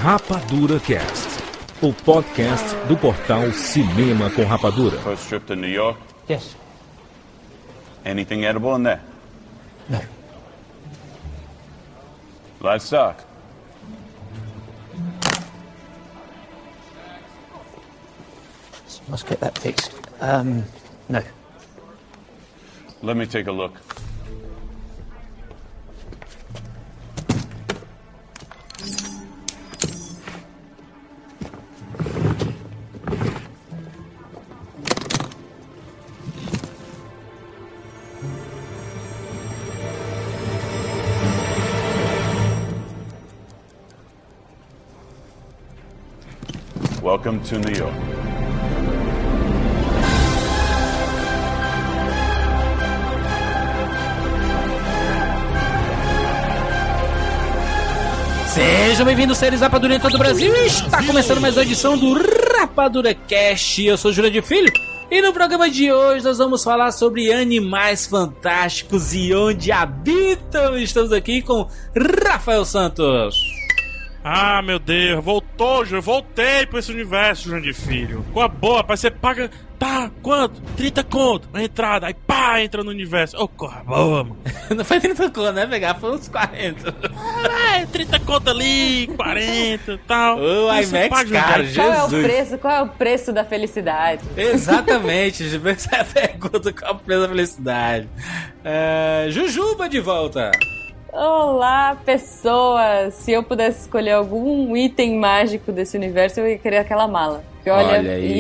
Rapadura Cast, o podcast do portal Cinema com Rapadura. First trip to New York? Yes. Anything edible in there? No. Livestock? Must get that fixed. No. Let me take a look. Welcome to New York. Sejam bem-vindos, seres Rapadura em todo o Brasil. Está começando mais uma edição do Rapadura Cast. Eu sou o Júlio de Filho e no programa de hoje nós vamos falar sobre animais fantásticos e onde habitam. Estamos aqui com Rafael Santos. Ah, meu Deus, voltou, Júlio, voltei pra esse universo, João de Filho. Com a boa, rapaz, você paga, tá, quanto? 30 conto na entrada, aí pá, entra no universo. Ô, corra boa, mano. Não foi 30 conto, né, pegar? Foi uns 40. 30 conto ali, 40 e tal. Ô, IMAX, cara, Jesus. Qual é o preço da felicidade? Exatamente, essa é a pergunta, qual é o preço da felicidade. Jujuba de volta. Olá, pessoas! Se eu pudesse escolher algum item mágico desse universo, eu ia querer aquela mala. Porque olha aí.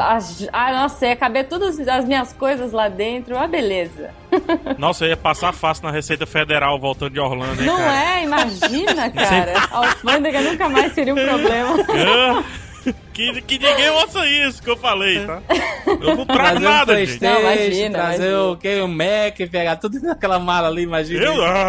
Ia caber todas as minhas coisas lá dentro, uma beleza. Nossa, eu ia passar fácil na Receita Federal voltando de Orlando, hein, não cara? É? Imagina, cara. A alfândega nunca mais seria um problema. Que ninguém ouça isso que eu falei, tá? Eu não trago nada, gente. Não, imagina. Trazer o que? O Mac, pegar tudo naquela mala ali, imagina.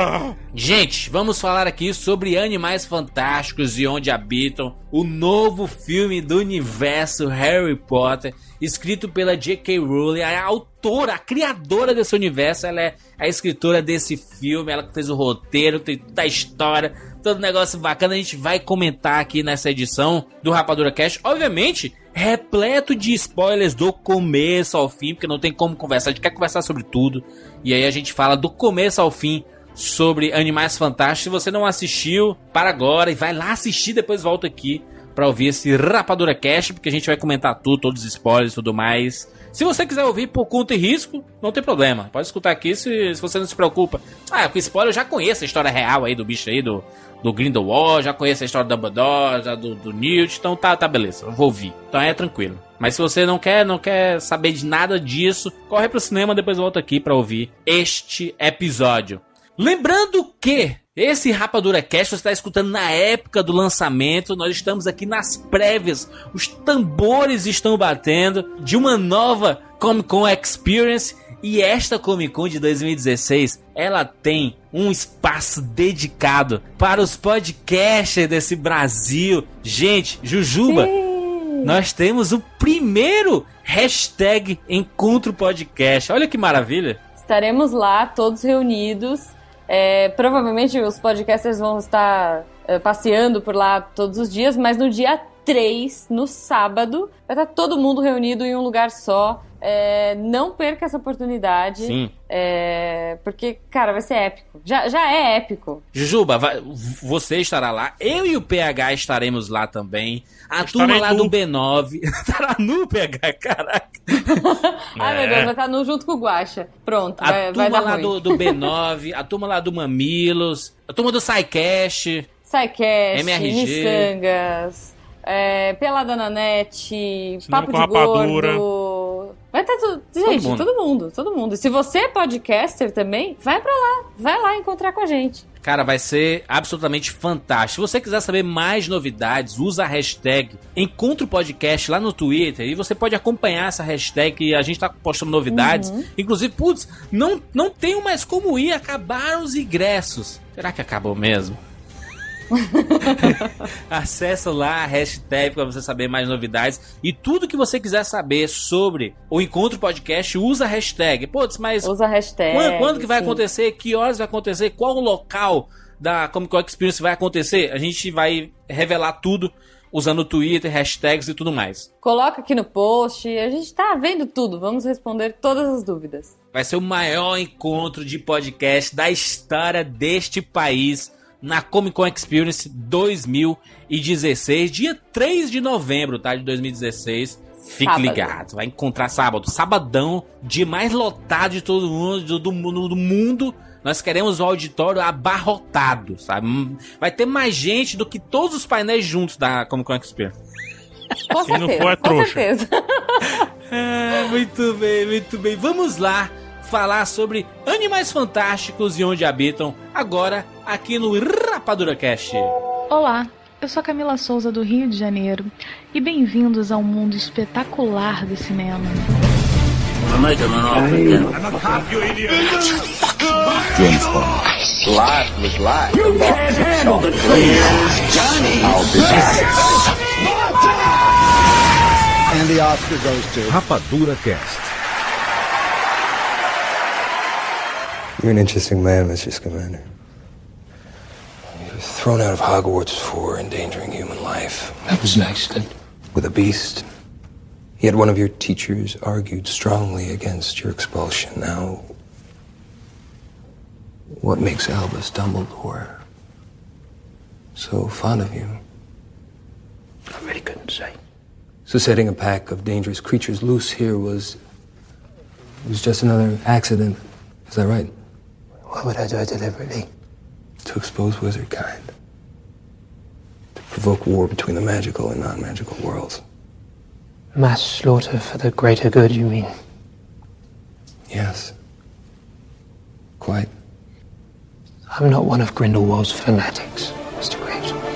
Gente, vamos falar aqui sobre animais fantásticos e onde habitam. O novo filme do universo Harry Potter, escrito pela J.K. Rowling, a autora, a criadora desse universo. Ela é a escritora desse filme, ela que fez o roteiro, tem toda a história, todo negócio bacana. A gente vai comentar aqui nessa edição do Rapadura Cast, obviamente repleto de spoilers do começo ao fim, porque não tem como conversar, a gente quer conversar sobre tudo, e aí a gente fala do começo ao fim sobre Animais Fantásticos. Se você não assistiu, para agora e vai lá assistir, depois volta aqui pra ouvir esse Rapadura Cast, porque a gente vai comentar tudo, todos os spoilers e tudo mais. Se você quiser ouvir por conta e risco, não tem problema, pode escutar aqui se você não se preocupa. Com spoiler eu já conheço a história real aí do bicho aí, do Grindelwald, já conheço a história do Dumbledore, já do Newt, então tá beleza, eu vou ouvir, então é tranquilo. Mas se você não quer saber de nada disso, corre pro cinema, depois volta aqui pra ouvir este episódio. Lembrando que esse Rapadura Cast você está escutando na época do lançamento, nós estamos aqui nas prévias, os tambores estão batendo de uma nova Comic Con Experience, e esta Comic Con de 2016, ela tem um espaço dedicado para os podcasters desse Brasil. Gente, Jujuba, sim, nós temos o primeiro hashtag Encontro Podcast, olha que maravilha. Estaremos lá, todos reunidos. Provavelmente os podcasters vão estar passeando por lá todos os dias, mas no dia 3, no sábado, vai estar todo mundo reunido em um lugar só. Não perca essa oportunidade. Sim. Porque, cara, vai ser épico. Já é épico. Jujuba, você estará lá. Eu e o PH estaremos lá também. A turma lá do B9 estará no PH, caraca. Ai, meu Deus, vai estar junto com o Guaxa. Pronto, vai dar ruim. A turma lá do B9, a turma lá do Mamilos, a turma do SciCast, MRG, Missangas, Pelada na Net, Papo de Gordo. Vai estar tudo. Gente, todo mundo. E se você é podcaster também, vai pra lá. Vai lá encontrar com a gente. Cara, vai ser absolutamente fantástico. Se você quiser saber mais novidades, usa a hashtag Encontro Podcast lá no Twitter e você pode acompanhar essa hashtag e a gente tá postando novidades. Inclusive, não tenho mais como ir, acabaram os ingressos. Será que acabou mesmo? Acessa lá a hashtag para você saber mais novidades. E tudo que você quiser saber sobre o Encontro Podcast, usa a hashtag. Putz, mas usa a hashtag, quando que vai acontecer? Que horas vai acontecer? Qual o local? da Comic Con Experience vai acontecer? A gente vai revelar tudo usando o Twitter, hashtags e tudo mais. Coloca aqui no post, a gente tá vendo tudo, vamos responder todas as dúvidas. Vai ser o maior encontro de podcast da história deste país na Comic Con Experience 2016, dia 3 de novembro, tá? De 2016. Fique Sábado. ligado, vai encontrar sabadão, dia mais lotado de todo mundo, do mundo. Nós queremos o auditório abarrotado, sabe? Vai ter mais gente do que todos os painéis juntos da Comic Con Experience. Com Quem não certeza, for é com trouxa. certeza. Muito bem, muito bem. Vamos lá falar sobre Animais Fantásticos e Onde Habitam, agora aqui no Rapadura Cast. Olá, eu sou a Camila Souza do Rio de Janeiro e bem-vindos ao mundo espetacular do cinema. Rapadura Cast. You're an interesting man, Mr. Scamander. You were thrown out of Hogwarts for endangering human life. That was an accident. With a beast. Yet one of your teachers argued strongly against your expulsion. Now, what makes Albus Dumbledore so fond of you? I really couldn't say. So setting a pack of dangerous creatures loose here was just another accident. Is that right? Why would I do it deliberately? To expose wizard kind. To provoke war between the magical and non-magical worlds. Mass slaughter for the greater good, you mean? Yes. Quite. I'm not one of Grindelwald's fanatics, Mr. Grey.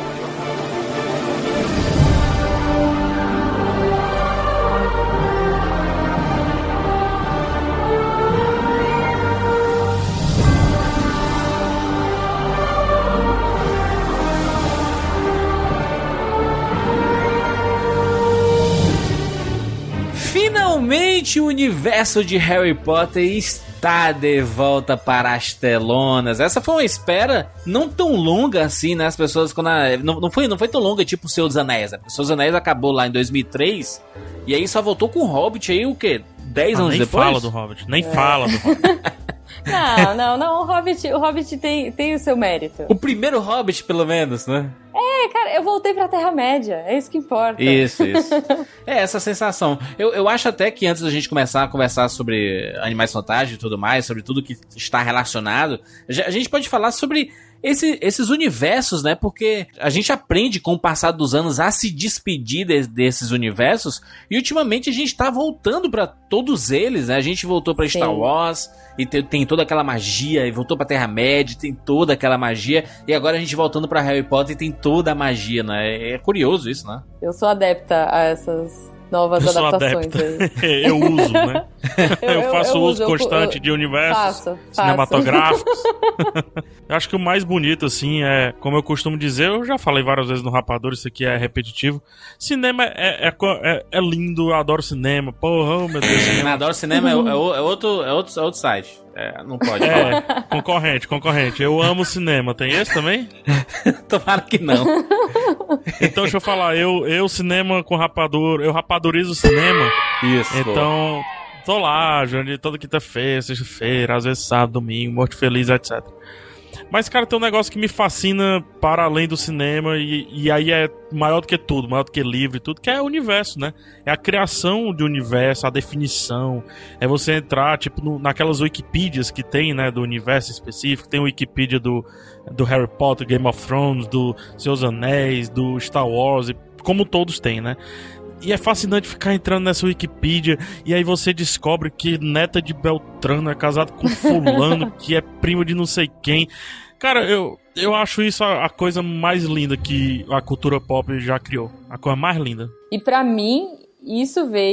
Finalmente o universo de Harry Potter está de volta para as telonas. Essa foi uma espera não tão longa assim, né? As pessoas quando não foi tão longa tipo o Senhor dos Anéis. O Senhor dos Anéis acabou lá em 2003 e aí só voltou com o Hobbit aí o quê? 10 anos depois? Nem fala do Hobbit, nem fala do Hobbit. Não, o Hobbit tem o seu mérito. O primeiro Hobbit, pelo menos, né? Cara, eu voltei pra Terra-média, é isso que importa. Isso. É essa sensação. Eu acho até que antes da gente começar a conversar sobre Animais Fantásticos e tudo mais, sobre tudo que está relacionado, a gente pode falar sobre esses universos, né? Porque a gente aprende com o passar dos anos a se despedir desses universos e ultimamente a gente tá voltando pra todos eles, né? A gente voltou pra Star Wars e tem toda aquela magia, e voltou pra Terra-média, tem toda aquela magia, e agora a gente voltando pra Harry Potter e tem toda a magia, né? É curioso isso, né? Eu sou adepta a essas novas adaptações aí. Eu uso, né? Eu faço uso constante de universos cinematográficos. Eu acho que o mais bonito, assim, é, como eu costumo dizer, eu já falei várias vezes no Rapador, isso aqui é repetitivo. Cinema é lindo, eu adoro cinema. Porra, oh, meu Deus, cinema. Eu adoro cinema, é outro site. Não pode falar. Concorrente. Eu amo cinema. Tem esse também? Tomara que não. Então, deixa eu falar. Eu cinema com rapador. Eu rapadorizo o cinema. Isso. Então, tô lá, Johnny, toda quinta-feira, sexta-feira, às vezes sábado, domingo, morte feliz, etc. Mas, cara, tem um negócio que me fascina para além do cinema e aí é maior do que tudo, maior do que livro e tudo, que é o universo, né? É a criação de universo, a definição. É você entrar, tipo, naquelas Wikipedias que tem, né, do universo específico. Tem o Wikipedia do Harry Potter, Game of Thrones, do Senhor dos Anéis, do Star Wars, como todos têm, né? E é fascinante ficar entrando nessa Wikipedia e aí você descobre que neta de Beltrano é casado com fulano, que é primo de não sei quem. Cara, eu acho isso a coisa mais linda que a cultura pop já criou. A coisa mais linda. E pra mim, isso veio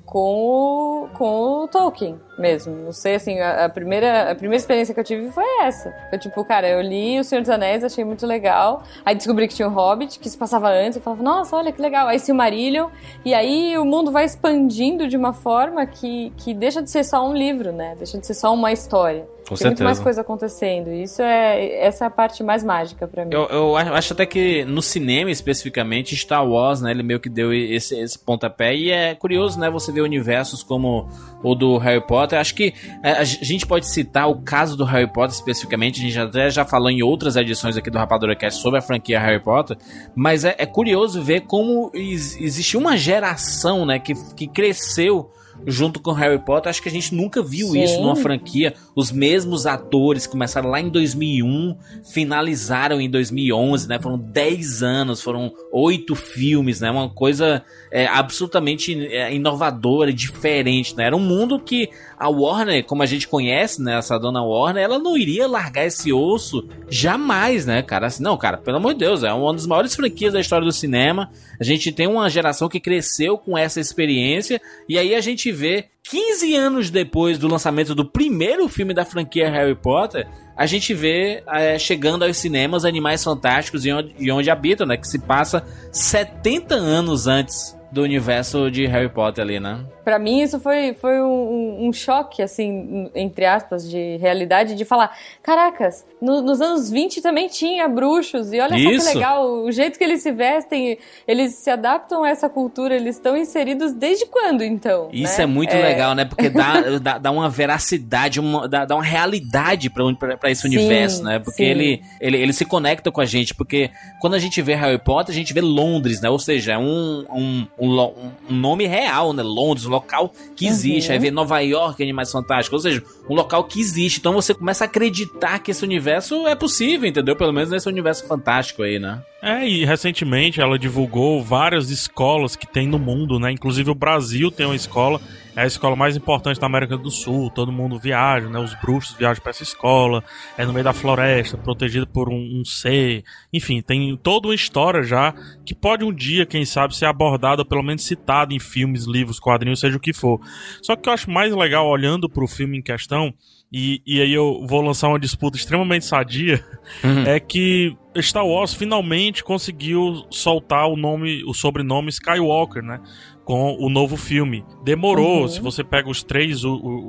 com o Tolkien mesmo. Não sei, assim, a primeira experiência que eu tive foi essa. Foi tipo, cara, eu li O Senhor dos Anéis, achei muito legal. Aí descobri que tinha o Hobbit, que se passava antes. Eu falava, nossa, olha que legal. Aí Silmarillion. E aí o mundo vai expandindo de uma forma que deixa de ser só um livro, né? Deixa de ser só uma história. Com Tem certeza. muito mais coisa acontecendo. E essa é a parte mais mágica pra mim. Eu acho até que no cinema, especificamente, Star Wars, né, ele meio que deu esse pontapé. E é curioso, né, você ver universos como o do Harry Potter. Acho que a gente pode citar o caso do Harry Potter especificamente. A gente até já falou em outras edições aqui do Rapadura Cast sobre a franquia Harry Potter. Mas é curioso ver como existe uma geração, né, que cresceu junto com Harry Potter. Acho que a gente nunca viu isso numa franquia. Os mesmos atores começaram lá em 2001, finalizaram em 2011, né? Foram 10 anos, foram 8 filmes, né? Uma coisa absolutamente inovadora, diferente, né? Era um mundo que a Warner, como a gente conhece, né? Essa dona Warner, ela não iria largar esse osso jamais, né, cara? Assim, não, cara, pelo amor de Deus, é uma das maiores franquias da história do cinema. A gente tem uma geração que cresceu com essa experiência, e aí a gente vê 15 anos depois do lançamento do primeiro filme da franquia Harry Potter, a gente vê chegando aos cinemas Animais Fantásticos e Onde Habitam, né? Que se passa 70 anos antes do universo de Harry Potter ali, né? Pra mim isso foi um choque, assim, entre aspas, de realidade, de falar, caracas, nos anos 20 também tinha bruxos, e olha só que legal, o jeito que eles se vestem, eles se adaptam a essa cultura, eles estão inseridos desde quando, então? Isso, né? É muito legal, né? Porque dá uma veracidade, dá uma realidade pra esse universo, né? Porque ele se conecta com a gente, porque quando a gente vê Harry Potter, a gente vê Londres, né? Ou seja, é um nome real, né? Londres, um local que existe. Aí vê Nova York, Animais Fantásticos, ou seja, um local que existe. Então você começa a acreditar que esse universo é possível, entendeu? Pelo menos nesse universo fantástico aí, né? E recentemente ela divulgou várias escolas que tem no mundo, né? Inclusive o Brasil tem uma escola, é a escola mais importante da América do Sul, todo mundo viaja, né? Os bruxos viajam pra essa escola, é no meio da floresta, protegida por um ser, enfim, tem toda uma história já que pode um dia, quem sabe, ser abordada, ou pelo menos citada em filmes, livros, quadrinhos, seja o que for. Só que o que eu acho mais legal, olhando pro filme em questão, e aí eu vou lançar uma disputa extremamente sadia, é que Star Wars finalmente conseguiu soltar o sobrenome Skywalker, né? Com o novo filme. Demorou, se você pega os três,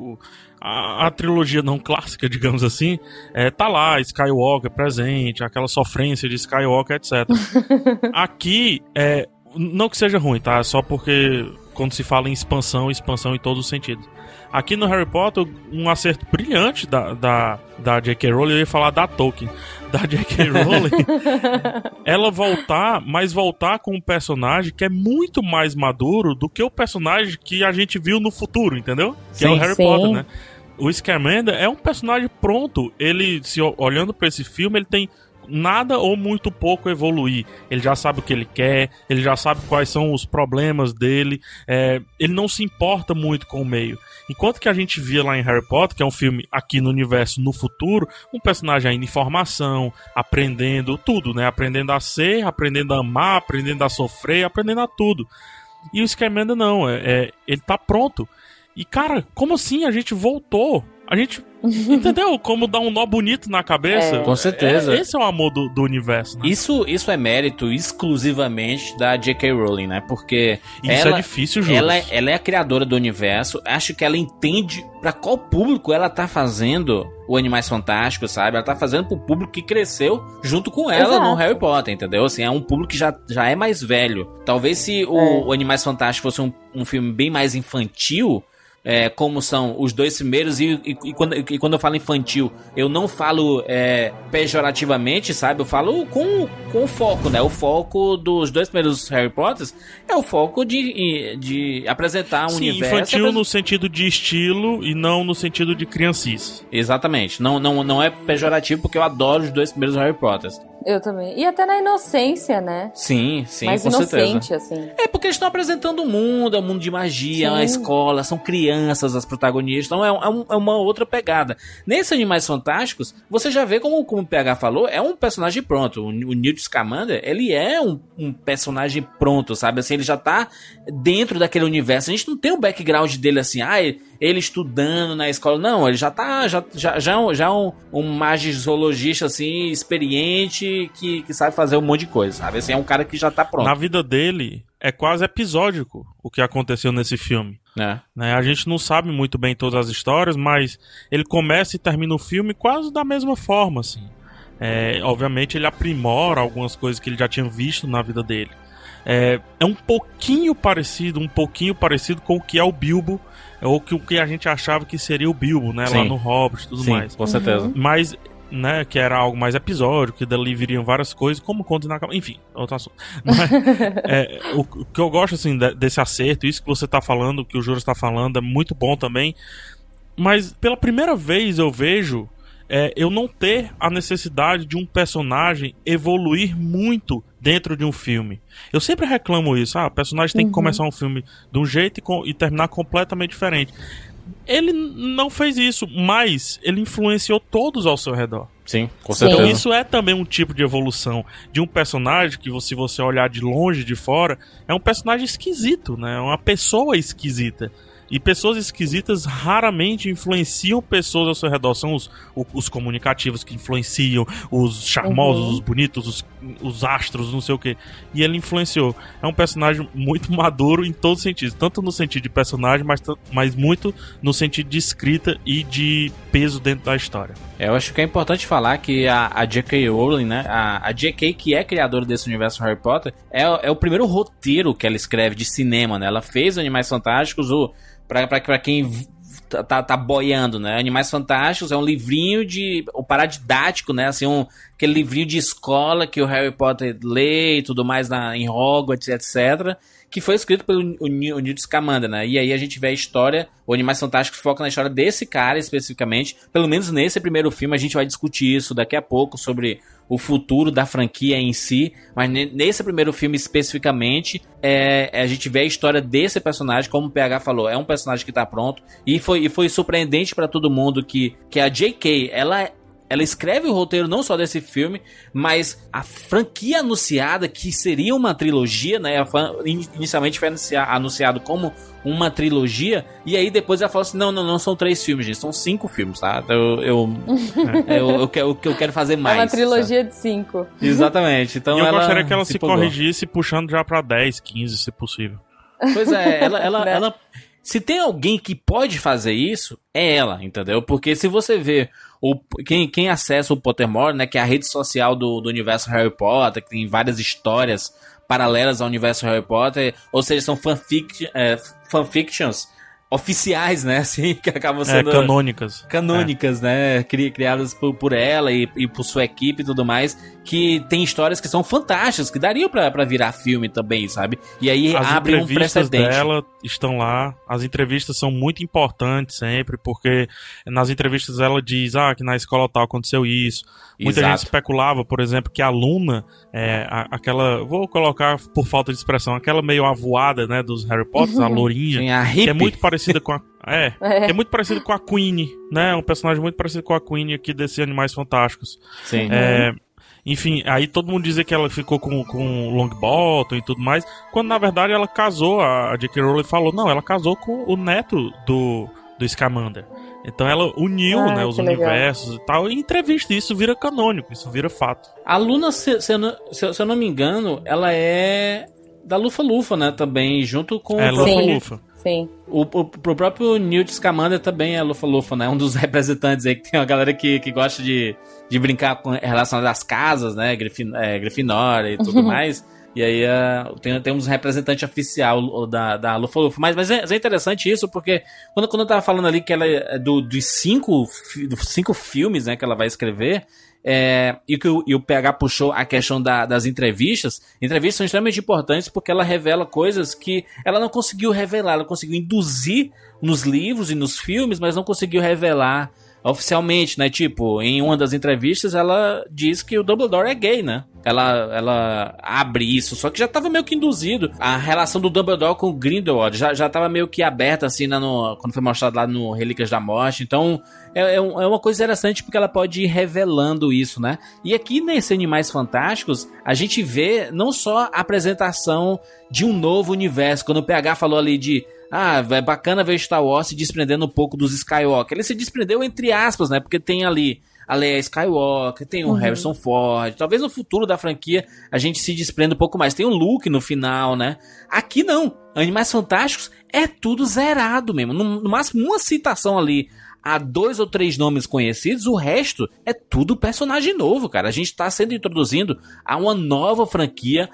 a trilogia não clássica, digamos assim, tá lá, Skywalker presente, aquela sofrência de Skywalker, etc. Aqui, não que seja ruim, tá? Só porque quando se fala em expansão em todos os sentidos. Aqui no Harry Potter, um acerto brilhante da J.K. Rowling, eu ia falar da Tolkien, da J.K. Rowling, ela voltar com um personagem que é muito mais maduro do que o personagem que a gente viu no futuro, entendeu? Que é o Harry Potter, né? O Scamander é um personagem pronto. Ele, olhando pra esse filme, ele tem nada ou muito pouco evoluir. Ele já sabe o que ele quer, ele já sabe quais são os problemas dele, ele não se importa muito com o meio. Enquanto que a gente via lá em Harry Potter, que é um filme aqui no universo, no futuro, um personagem ainda em formação, aprendendo tudo, né? Aprendendo a ser, aprendendo a amar, aprendendo a sofrer, aprendendo a tudo. E o Scamander não, ele tá pronto. E cara, como assim a gente voltou? A gente, entendeu? Como dar um nó bonito na cabeça. Com certeza. Esse é o amor do universo, né? Isso é mérito exclusivamente da J.K. Rowling, né? Porque isso é difícil, Júlio. Ela é a criadora do universo. Acho que ela entende pra qual público ela tá fazendo o Animais Fantásticos, sabe? Ela tá fazendo pro público que cresceu junto com ela no Harry Potter, entendeu? Assim, é um público que já é mais velho. Talvez se o Animais Fantásticos fosse um filme bem mais infantil, como são os dois primeiros, e quando eu falo infantil, eu não falo pejorativamente, sabe? Eu falo com foco, né? O foco dos dois primeiros Harry Potters é o foco de apresentar um universo. Infantil no sentido de estilo e não no sentido de criancice. Exatamente. Não é pejorativo, porque eu adoro os dois primeiros Harry Potters. Eu também. E até na inocência, né? Sim, mais com inocente, certeza. assim. É porque eles estão apresentando o mundo, é um mundo de magia, é uma escola, são crianças as protagonistas, então é uma outra pegada. Nesses Animais Fantásticos, você já vê como o PH falou, é um personagem pronto. O Newt Scamander, ele é um personagem pronto, sabe? Assim, ele já tá dentro daquele universo. A gente não tem um background dele assim, ele estudando na escola. Não, ele já tá já um magizoologista assim, experiente, que sabe fazer um monte de coisa, sabe? Assim, é um cara que já tá pronto. Na vida dele, é quase episódico o que aconteceu nesse filme. Né? A gente não sabe muito bem todas as histórias, mas ele começa e termina o filme quase da mesma forma, assim. Obviamente ele aprimora algumas coisas que ele já tinha visto na vida dele. É um pouquinho parecido com o que é o Bilbo, ou o que a gente achava que seria o Bilbo, né? Sim. Lá no Hobbit e tudo mais. Com certeza. Mas, né, que era algo mais episódico, que dali viriam várias coisas, como conta na... Enfim, outro assunto. Mas, o que eu gosto, assim, desse acerto, isso que você tá falando, que o Júlio está falando, é muito bom também. Mas, pela primeira vez, eu vejo... eu não ter a necessidade de um personagem evoluir muito dentro de um filme. Eu sempre reclamo isso. O personagem tem que começar um filme de um jeito e terminar completamente diferente. Ele não fez isso, mas ele influenciou todos ao seu redor. Sim, com certeza. Então isso é também um tipo de evolução de um personagem que, se você olhar de longe, de fora, é um personagem esquisito, né? É uma pessoa esquisita. E pessoas esquisitas raramente influenciam pessoas ao seu redor. São os comunicativos que influenciam, os charmosos, os bonitos, os astros, não sei o quê. E ele influenciou. É um personagem muito maduro em todos os sentidos. Tanto no sentido de personagem, mas muito no sentido de escrita e de peso dentro da história. Eu acho que é importante falar que a J.K. Rowling, né? A J.K., que é criadora desse universo Harry Potter, é o primeiro roteiro que ela escreve de cinema, né? Ela fez Animais Fantásticos, Pra quem tá boiando, né? Animais Fantásticos é um livrinho o paradidático, né? Assim, aquele livrinho de escola que o Harry Potter lê e tudo mais em Hogwarts, etc., que foi escrito pelo Newt Scamander, né? E aí a gente vê a história, o Animais Fantásticos foca na história desse cara especificamente. Pelo menos nesse primeiro filme, a gente vai discutir isso daqui a pouco, sobre o futuro da franquia em si. Mas nesse primeiro filme especificamente, a gente vê a história desse personagem, como o PH falou, é um personagem que tá pronto. E foi surpreendente pra todo mundo que a J.K., ela escreve o roteiro não só desse filme, mas a franquia anunciada, que seria uma trilogia, né? Inicialmente foi anunciado como uma trilogia, e aí depois ela falou assim, não são 3 filmes, gente, são 5 filmes, tá? Eu quero fazer mais. É uma trilogia, sabe? De 5. Exatamente. Então eu gostaria que ela se corrigisse, puxando já pra 10, 15, se possível. Pois é, ela se tem alguém que pode fazer isso, é ela, entendeu? Porque se você vê quem acessa o Pottermore, né, que é a rede social do universo Harry Potter, que tem várias histórias paralelas ao universo Harry Potter, ou seja, são fanfictions oficiais, né, assim, que acabam sendo... Canônicas, né, criadas por ela e por sua equipe e tudo mais, que tem histórias que são fantásticas, que dariam pra virar filme também, sabe? E aí abre um precedente. As entrevistas dela estão lá, as entrevistas são muito importantes sempre, porque nas entrevistas ela diz, que na escola tal aconteceu isso. Muita gente especulava, por exemplo, que a Luna, aquela, vou colocar por falta de expressão, aquela meio avoada, né, dos Harry Potter, a lourinha, sim, a hippie, que é muito parecida com a... que é muito parecido com a Queen, né? Um personagem muito parecido com a Queen aqui desse Animais Fantásticos. Sim. Enfim, aí todo mundo dizia que ela ficou com Longbottom e tudo mais, quando na verdade ela casou, a J.K. Rowling falou, não, ela casou com o neto do Scamander. Então ela uniu, né, os universos e tal, e em entrevista isso vira canônico, isso vira fato. A Luna, se eu não me engano, ela é da Lufa-Lufa, né, também, junto com o Lufa-Lufa. Sim. O próprio Newt Scamander também é Lufa-Lufa, né? Um dos representantes aí, que tem uma galera que gosta de brincar com relação às casas, né? Grifinória e tudo mais. E aí tem uns representantes oficial da Lufa-Lufa. Mas é interessante isso, porque quando eu tava falando ali que ela é dos 5 filmes, né, que ela vai escrever, e o PH puxou a questão das entrevistas. Entrevistas são extremamente importantes porque ela revela coisas que ela não conseguiu revelar. Ela conseguiu induzir nos livros e nos filmes, mas não conseguiu revelar oficialmente, né? Tipo, em uma das entrevistas ela diz que o Dumbledore é gay, né? Ela abre isso, só que já tava meio que induzido. A relação do Dumbledore com o Grindelwald já tava meio que aberta, assim, né, quando foi mostrado lá no Relíquias da Morte. Então, é uma coisa interessante porque ela pode ir revelando isso, né? E aqui nesse Animais Fantásticos, a gente vê não só a apresentação de um novo universo. Quando o PH falou ali de... é bacana ver Star Wars se desprendendo um pouco dos Skywalker. Ele se desprendeu entre aspas, né? Porque tem ali a Leia Skywalker, tem o Harrison Ford. Talvez no futuro da franquia a gente se desprenda um pouco mais. Tem o Luke no final, né? Aqui não. Animais Fantásticos é tudo zerado mesmo. No máximo uma citação ali a 2 ou 3 nomes conhecidos, o resto é tudo personagem novo, cara. A gente tá sendo introduzindo a uma nova franquia,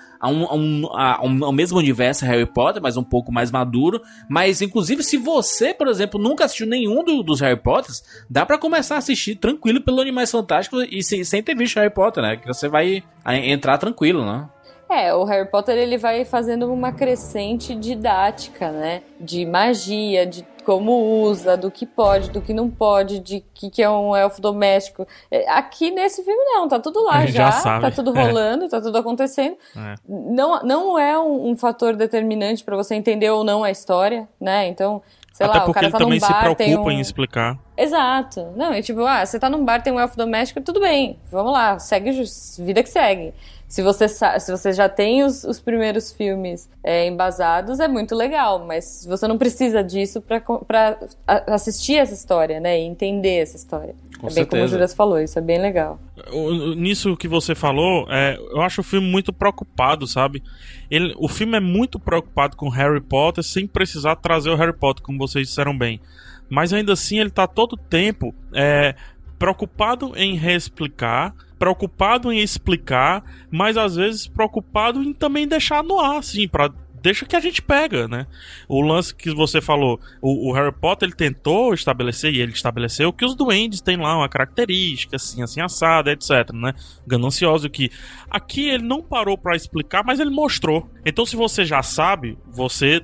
ao mesmo universo Harry Potter, mas um pouco mais maduro. Mas, inclusive, se você, por exemplo, nunca assistiu nenhum dos Harry Potters, dá pra começar a assistir tranquilo pelo Animais Fantásticos e sem ter visto Harry Potter, né? Que você vai entrar tranquilo, né? O Harry Potter ele vai fazendo uma crescente didática, né? De magia, de como usa, do que pode, do que não pode, de que é um elfo doméstico. Aqui nesse filme não, tá tudo lá já sabe. Tá tudo rolando, tá tudo acontecendo. Não é um fator determinante pra você entender ou não a história, né? Então, sei até lá, o cara tá num bar, ele também se preocupa em explicar. Exato. Não, é tipo, você tá num bar, tem um elfo doméstico, tudo bem, vamos lá, segue vida que segue. Se você já tem os primeiros filmes embasados, é muito legal, mas você não precisa disso pra assistir essa história, né? E entender essa história. Com certeza. Bem como o Juras falou, isso é bem legal. Nisso que você falou, eu acho o filme muito preocupado, sabe? O filme é muito preocupado com Harry Potter sem precisar trazer o Harry Potter, como vocês disseram bem. Mas ainda assim ele tá todo o tempo preocupado em reexplicar, preocupado em explicar, mas às vezes preocupado em também deixar no ar, assim, deixa que a gente pega, né? O lance que você falou, o Harry Potter, ele tentou estabelecer, e ele estabeleceu que os duendes têm lá uma característica, assim assada, etc, né? Ganancioso, que aqui ele não parou pra explicar, mas ele mostrou. Então, se você já sabe, você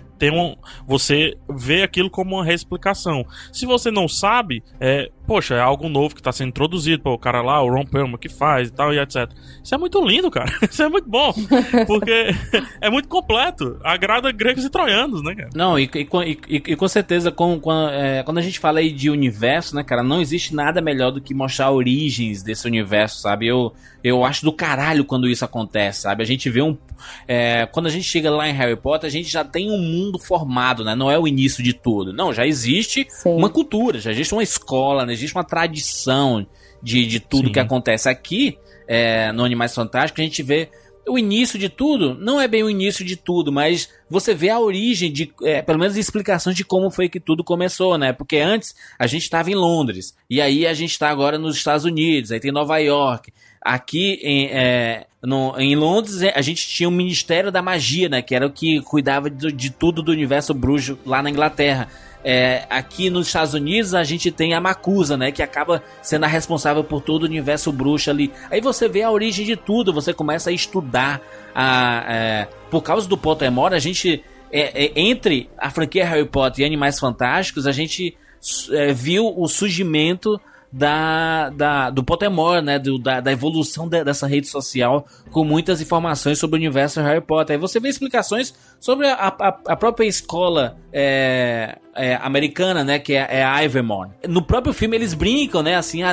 vê aquilo como uma reexplicação. Se você não sabe, é algo novo que tá sendo introduzido, o cara lá, o Ron Perlman que faz e tal, e etc. Isso é muito lindo, cara. Isso é muito bom, porque é muito completo. Agrada gregos e troianos, né, cara? Não, e com certeza, quando a gente fala aí de universo, né, cara, não existe nada melhor do que mostrar origens desse universo, sabe? Eu acho do caralho quando isso acontece, sabe? A gente vê quando a gente chega lá em Harry Potter, a gente já tem um mundo formado, né? Não é o início de tudo. Não, já existe uma cultura, já existe uma escola, né? Existe uma tradição de tudo que acontece aqui, no Animais Fantásticos. A gente vê o início de tudo, não é bem o início de tudo, mas você vê a origem, pelo menos explicações de como foi que tudo começou, né? Porque antes a gente estava em Londres, e aí a gente está agora nos Estados Unidos, aí tem Nova York. Aqui em Londres a gente tinha o Ministério da Magia, né? Que era o que cuidava de tudo do universo bruxo lá na Inglaterra. Aqui nos Estados Unidos a gente tem a MACUSA, né? Que acaba sendo a responsável por todo o universo bruxo ali. Aí você vê a origem de tudo, você começa a estudar. Por causa do Pottermore, a gente, entre a franquia Harry Potter e Animais Fantásticos, a gente viu o surgimento do Pottermore, né? Da evolução dessa rede social com muitas informações sobre o universo Harry Potter. Aí você vê explicações sobre a própria escola americana, né? Que é a Ivermore. No próprio filme eles brincam, né? Assim,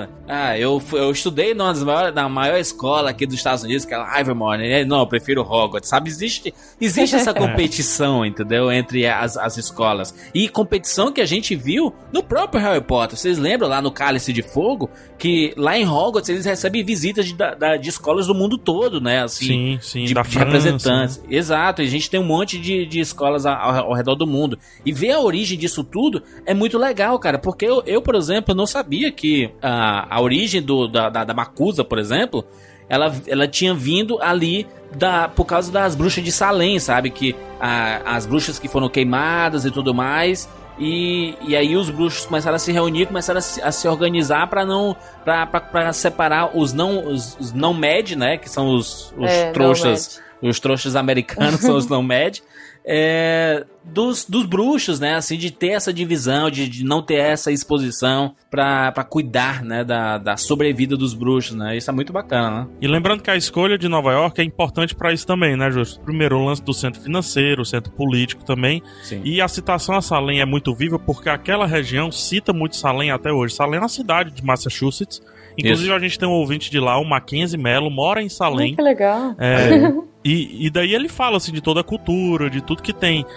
eu estudei na maior escola aqui dos Estados Unidos, que é a Ivermore, né? Não, eu prefiro Hogwarts, sabe? Existe essa competição, entendeu? Entre as escolas. E competição que a gente viu no próprio Harry Potter. Vocês lembram lá no Cálice de Fogo, que lá em Hogwarts eles recebem visitas de escolas do mundo todo, né? Assim, sim, de representantes. Né? Exato, e a gente tem um monte de escolas ao redor do mundo. E ver a origem disso tudo é muito legal, cara, porque eu por exemplo, não sabia que a origem da MACUSA, por exemplo, ela tinha vindo ali por causa das bruxas de Salem, sabe? Que as bruxas que foram queimadas e tudo mais. E aí os bruxos começaram a se reunir, começaram a se organizar para separar os não-med, né? Que são os trouxas. Os trouxas americanos são os não-med. dos bruxos, né? Assim, de ter essa divisão, de não ter essa exposição pra cuidar, né? Da sobrevida dos bruxos, né? Isso é muito bacana, né? E lembrando que a escolha de Nova York é importante pra isso também, né, Justo? Primeiro, o lance do centro financeiro, o centro político também. Sim. E a citação a Salem é muito viva porque aquela região cita muito Salem até hoje. Salem é uma cidade de Massachusetts. Inclusive, a gente tem um ouvinte de lá, o Mackenzie Mello, mora em Salem. Que legal. E daí ele fala assim de toda a cultura, de tudo que tem.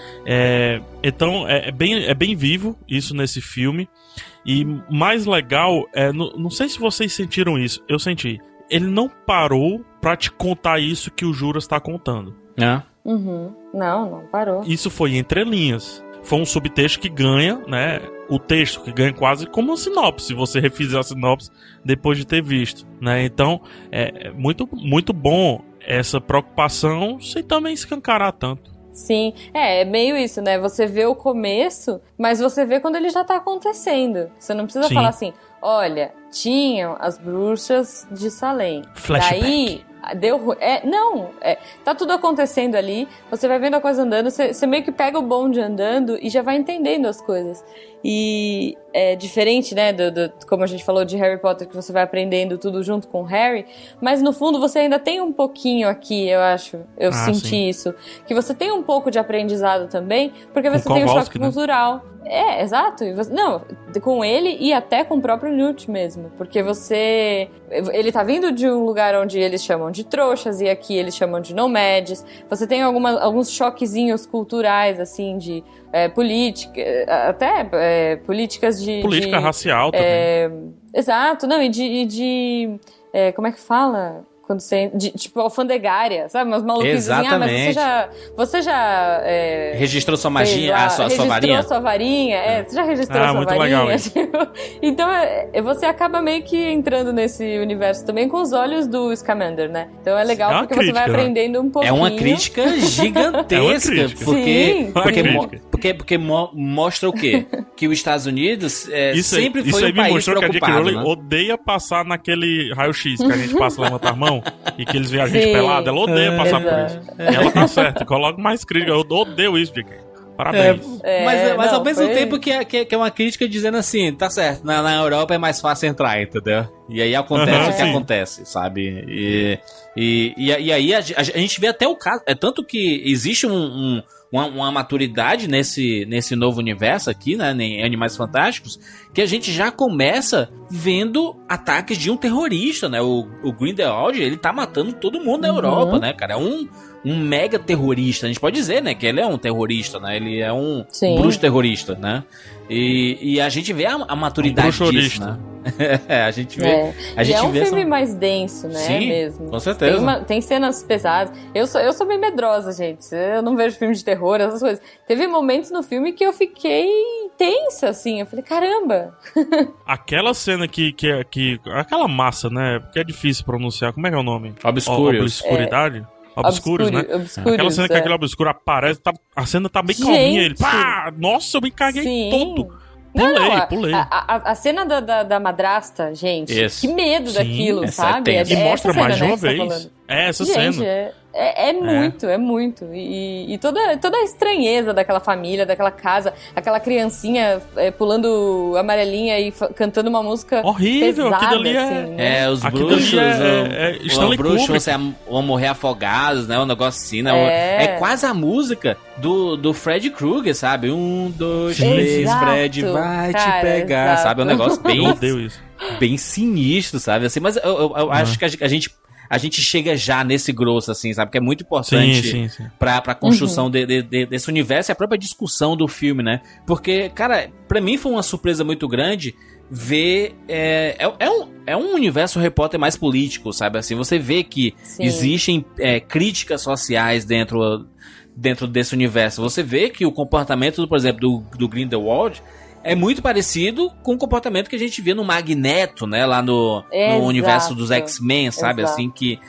Então é bem vivo isso nesse filme. E mais legal, não sei se vocês sentiram isso, eu senti. Ele não parou pra te contar isso que o Juras tá contando. Uhum. Não parou. Isso foi entre linhas. Foi um subtexto que ganha, né? O texto que ganha quase como uma sinopse, se você refizer a sinopse depois de ter visto, né? Então, é muito, muito bom essa preocupação sem também escancarar tanto. Sim, é meio isso, né? Você vê o começo, mas você vê quando ele já tá acontecendo. Você não precisa falar assim, olha, tinham as bruxas de Salem. Flashback. Daí deu ruim. Tá tudo acontecendo ali, você vai vendo a coisa andando, você meio que pega o bonde andando e já vai entendendo as coisas. E é diferente, né, como a gente falou de Harry Potter, que você vai aprendendo tudo junto com o Harry, mas no fundo você ainda tem um pouquinho aqui, eu acho, eu senti sim. isso, que você tem um pouco de aprendizado também, porque você tem um choque cultural. Exato. Com ele e até com o próprio Newt mesmo, porque ele tá vindo de um lugar onde eles chamam de trouxas e aqui eles chamam de nomads. Você tem alguns choquezinhos culturais, assim, de política, até políticas de... Política racial também. Exato, não, e de como é que fala? Quando você, tipo, alfandegária, sabe? Umas maluquices assim, mas você já registrou sua magia, sua varinha? Registrou sua varinha, você já registrou sua muito varinha? Legal, tipo, então, você acaba meio que entrando nesse universo também com os olhos do Scamander, né? Então é legal porque você vai aprendendo um pouquinho. É uma crítica gigantesca, porque mostra o quê? Que os Estados Unidos sempre foi um país mostrou preocupado, que a J.K. Rowling né? odeia passar naquele raio-x que a gente passa levantar a mão e que eles veem a gente pelada. Ela odeia passar por isso. E ela tá certa. Coloca mais crítica. Eu odeio isso, J.K. Parabéns. Mas ao mesmo tempo que é uma crítica dizendo assim, tá certo, na Europa é mais fácil entrar, entendeu? E aí acontece o que acontece, sabe? E aí a gente vê até o caso. É tanto que existe uma maturidade nesse novo universo aqui, né, em Animais Fantásticos, que a gente já começa vendo ataques de um terrorista, né? O Grindelwald, ele tá matando todo mundo na Europa, né, cara? É um mega terrorista, a gente pode dizer, né, que ele é um terrorista, né? Ele é um bruxo terrorista, né? E a gente vê a maturidade disso, né? A gente vê. Um filme mais denso, né? Sim, mesmo. Com certeza. Tem cenas pesadas. Eu sou bem medrosa, gente. Eu não vejo filme de terror, essas coisas. Teve momentos no filme que eu fiquei tensa, assim. Eu falei, caramba! Aquela cena que aquela massa, né? Porque é difícil pronunciar. Como é que é o nome? Obscuridade. Obscuros, né? Aquela cena que aquele obscuro aparece, a cena tá bem calminha. Ele, pá! Nossa, eu me caguei todo. Pulei. A cena da madrasta, gente, que medo daquilo, sabe? E mostra cena, mais de uma né, vez. Essa gente, cena. É muito. E toda a estranheza daquela família, daquela casa, aquela criancinha pulando amarelinha e cantando uma música horrível, pesada, aquilo ali assim, né? Os bruxos, os bruxos vão morrer afogados, né? Um negócio assim, né? É quase a música do Fred Krueger, sabe? 1, 2, 3, Fred vai te pegar, sabe? É um negócio bem sinistro, sabe? Assim, mas eu acho que a gente chega já nesse grosso, assim, sabe? Que é muito importante pra construção desse universo e a própria discussão do filme, né? Porque, cara, pra mim foi uma surpresa muito grande ver... É um universo Harry Potter mais político, sabe? Assim, você vê que existem críticas sociais dentro desse universo. Você vê que o comportamento, por exemplo, do Grindelwald é muito parecido com o comportamento que a gente vê no Magneto, né? Lá no universo dos X-Men, sabe? Assim, que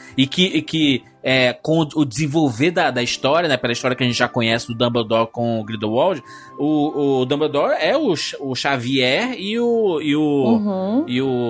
com o desenvolver da história, né? Pela história que a gente já conhece do Dumbledore com o Grindelwald, o Dumbledore é o Xavier e o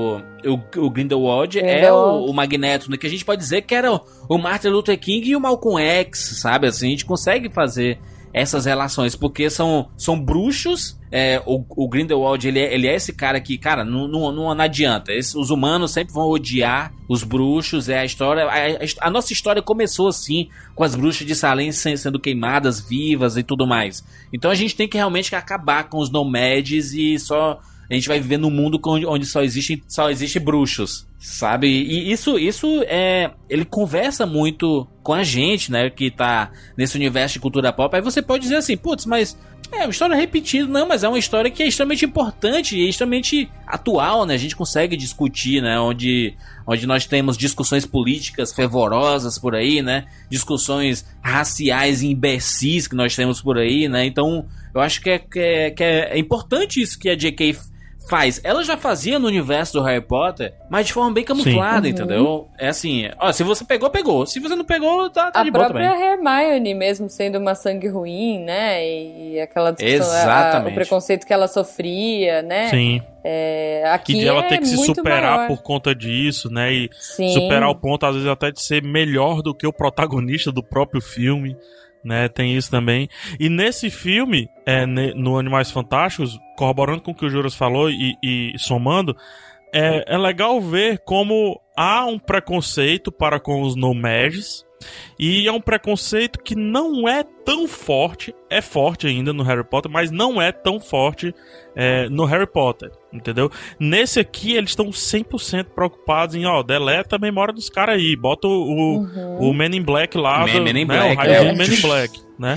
Grindelwald é o Magneto, né? Que a gente pode dizer que era o Martin Luther King e o Malcolm X, sabe? Assim, a gente consegue fazer essas relações, porque são bruxos. O Grindelwald, ele é esse cara que, cara, não adianta. Os humanos sempre vão odiar os bruxos. A história, a nossa história começou assim, com as bruxas de Salem sendo queimadas vivas e tudo mais. Então a gente tem que realmente acabar com os nomads e só... A gente vai viver num mundo onde só existe bruxos, sabe? E isso ele conversa muito com a gente, né? Que tá nesse universo de cultura pop. Aí você pode dizer assim, putz, mas é uma história repetida. Não, mas é uma história que é extremamente importante e extremamente atual, né? A gente consegue discutir, né? Onde nós temos discussões políticas fervorosas por aí, né? Discussões raciais e imbecis que nós temos por aí, né? Então, eu acho que é importante isso que a J.K. faz. Ela já fazia no universo do Harry Potter, mas de forma bem camuflada, entendeu? É assim, ó, se você pegou. Se você não pegou, tá de boa também. A própria Hermione mesmo sendo uma sangue ruim, né? E aquela discussão, o preconceito que ela sofria, né? Sim. Aqui e de ela ter que se superar maior por conta disso, né? E Sim. superar o ponto, às vezes, até de ser melhor do que o protagonista do próprio filme. Né, tem isso também. E nesse filme, no Animais Fantásticos, corroborando com o que o Juras falou e somando, é legal ver como há um preconceito para com os nomads. E é um preconceito que não é tão forte. É forte ainda no Harry Potter, mas não é tão forte no Harry Potter, entendeu? Nesse aqui eles estão 100% preocupados em, deleta a memória dos caras aí. Bota o Men in Black lá, o raiozinho Men in Black, né?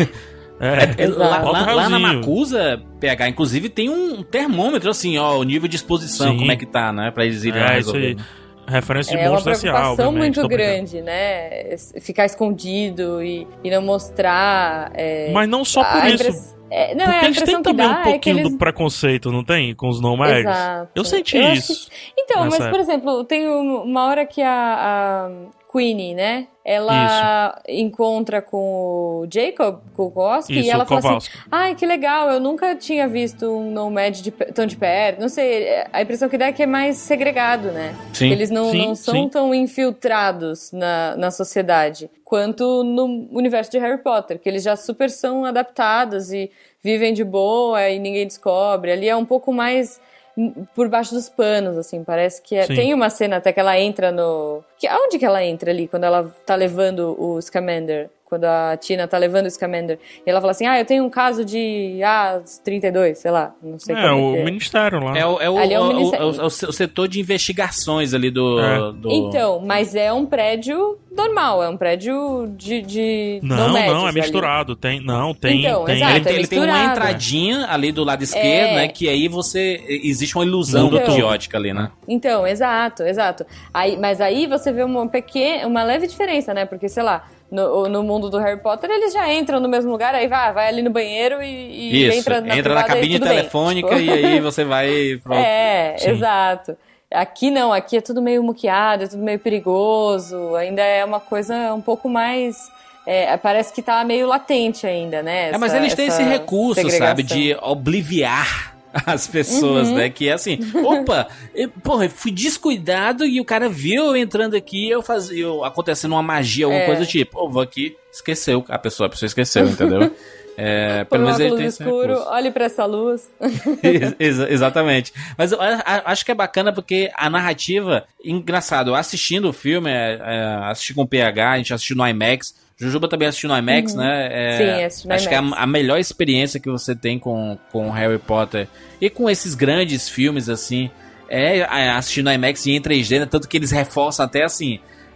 Lá na Macusa, PH, inclusive tem um termômetro assim, o nível de exposição, Sim. como é que tá, né? Pra eles irem resolver. Referência de monstros S.A., obviamente. É uma preocupação muito grande, né? Ficar escondido e não mostrar... Mas não só por isso. Porque eles têm também um pouquinho do preconceito, não tem? Com os nomads? Exato. Eu senti isso. Então, mas por exemplo, tem uma hora que a Queenie, né? Ela encontra com o Jacob Kowalski e ela fala assim, ai, que legal, eu nunca tinha visto um nomad tão de perto. Não sei, a impressão que dá é que é mais segregado, né? Sim. Eles não são tão infiltrados na sociedade quanto no universo de Harry Potter, que eles já super são adaptados e vivem de boa e ninguém descobre. Ali é um pouco mais por baixo dos panos, assim, parece que tem uma cena até que ela entra onde que ela entra ali, quando ela tá levando o Scamander, quando a Tina tá levando o Scamander, e ela fala assim, eu tenho um caso de 32, sei lá, não sei como o ministério lá. O setor de investigações ali do... Então, mas é um prédio normal, é um prédio de Não, é misturado, Então, tem. Exato, ele tem uma entradinha ali do lado esquerdo, né, que aí existe uma ilusão de ótica ali, né? Então, exato. Mas aí você vê uma leve diferença, né, porque, sei lá, no mundo do Harry Potter, eles já entram no mesmo lugar, aí vai ali no banheiro e entra na cabine telefônica e aí você vai... Exato. Aqui não, aqui é tudo meio muqueado, é tudo meio perigoso, ainda é uma coisa um pouco mais... parece que tá meio latente ainda, né? Mas eles têm esse recurso, sabe, de obliviar as pessoas, né? Que é assim, eu fui descuidado e o cara viu eu entrando aqui eu acontecendo uma magia, alguma coisa do tipo. Vou aqui, esqueceu, a pessoa esqueceu, entendeu? Pelo menos ele tem escuro, olhe pra essa luz. Exatamente. Mas eu acho que é bacana porque a narrativa, engraçado, assistindo o filme, assisti com o PH, a gente assistiu no IMAX. Jujuba também assistiu no IMAX, né? Sim, assisti no IMAX. Acho que é a melhor experiência que você tem com Harry Potter e com esses grandes filmes, assim, assistir no IMAX e em 3D, né? Tanto que eles reforçam até assim.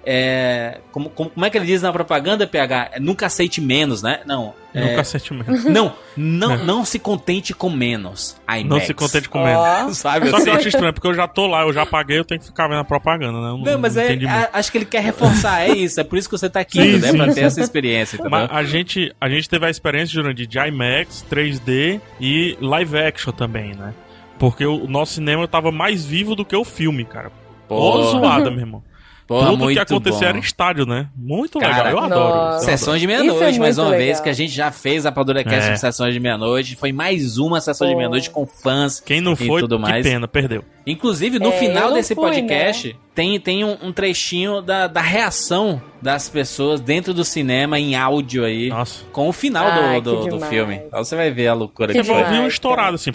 Como é que ele diz na propaganda, PH? Nunca aceite menos, né? Nunca aceite menos. Não se contente com menos. IMAX. Não se contente com menos. Sabe, só que eu acho estranho, porque eu já tô lá, eu já paguei, eu tenho que ficar vendo a propaganda, né? Não, mas acho que ele quer reforçar, isso. É por isso que você tá aqui, né? Pra ter essa experiência. Entendeu? Mas a gente teve a experiência, Jurandir, de IMAX, 3D e live action também, né? Porque o nosso cinema tava mais vivo do que o filme, cara. Zoada, meu irmão. Porra, tudo muito que acontecia bom. era em estádio, né? Muito Cara, legal, eu adoro. nossa. Sessões de Isso meia-noite, é mais muito uma legal. vez, que a gente já fez a Paduracast com Sessões de Meia-Noite. Foi mais uma Sessão de Pô. Meia-Noite com fãs Quem não e foi, tudo que mais. pena, perdeu. Inclusive, no eu final não desse fui, podcast, né? tem um trechinho da reação das pessoas dentro do cinema em áudio aí, Nossa. com o final Ai, do que demais. filme. Então você vai ver a loucura Que que Você foi. vai ouvir um estourado assim.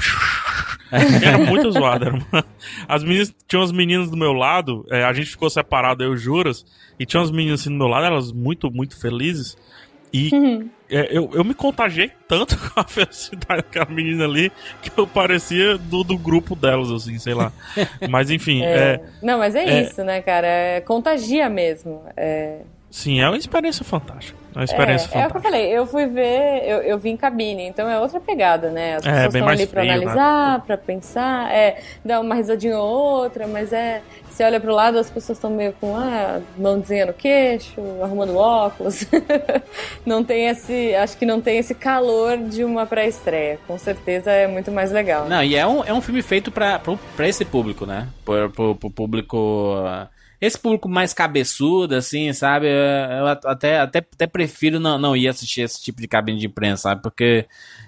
Era muito zoado. As meninas, tinha umas meninas do meu lado, a gente ficou separado, eu e o Juras, e tinha umas meninas assim do meu lado, elas muito, muito felizes. E eu me contagiei tanto com a felicidade daquela menina ali que eu parecia do grupo delas, assim, sei lá. Mas enfim. Não, mas é isso, né, cara? Contagia mesmo. Sim, é uma experiência fantástica. É uma experiência É o que eu fantástica. falei, eu fui ver, eu vi em cabine, então é outra pegada, né? As pessoas bem estão mais ali pra frio, analisar, pra pensar, dar uma risadinha ou outra, mas você olha pro lado, as pessoas estão meio com mãozinha no queixo, arrumando óculos. Não tem acho que não tem esse calor de uma pré-estreia. Com certeza é muito mais legal. Não, e é um filme feito pra esse público, né? Pro público... Esse público mais cabeçudo, assim, sabe? Eu até prefiro não ir assistir esse tipo de cabine de imprensa, sabe? Porque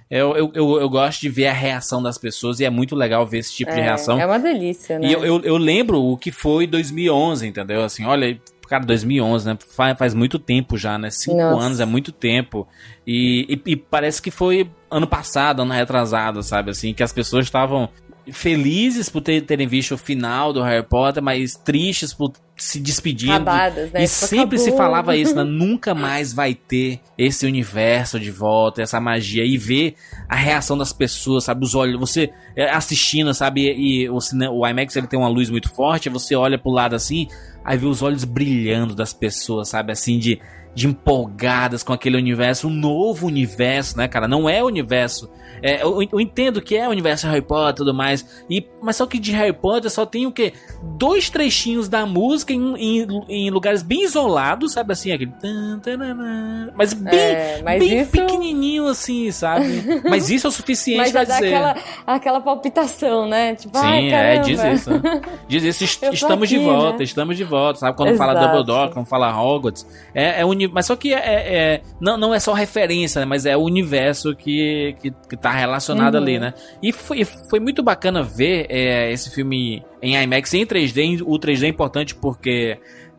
eu gosto de ver a reação das pessoas e é muito legal ver esse tipo de reação. É uma delícia, né? E eu lembro o que foi 2011, entendeu? Assim, olha, cara, 2011, né? Faz muito tempo já, né? 5 anos é muito tempo. E parece que foi ano passado, ano retrasado, sabe? Assim, que as pessoas estavam felizes por terem visto o final do Harry Potter, mas tristes por se despedindo. Acabadas, né? E Tipo, sempre se acabou. falava isso, né? Nunca mais vai ter esse universo de volta, essa magia. E ver a reação das pessoas, sabe? Os olhos, você assistindo, sabe? E o IMAX, ele tem uma luz muito forte, você olha pro lado assim, aí vê os olhos brilhando das pessoas, sabe? Assim, de empolgadas com aquele universo, um novo universo, né, cara? Não é o universo. Eu entendo que é o universo Harry Potter e tudo mais, mas só que de Harry Potter só tem o quê? 2 trechinhos da música em lugares bem isolados, sabe assim? Aquele... Mas bem isso... pequenininho assim, sabe? Mas isso é o suficiente mas pra já dizer. dá aquela palpitação, né? Tipo, Sim, caramba. diz isso. Né? Diz isso, estamos aqui, de volta, né? estamos de volta, sabe? Quando fala Dumbledore, quando fala Hogwarts, mas só que não é só referência, né? Mas é o universo que tá relacionado ali, né? E foi muito bacana ver esse filme em IMAX em 3D. O 3D é importante porque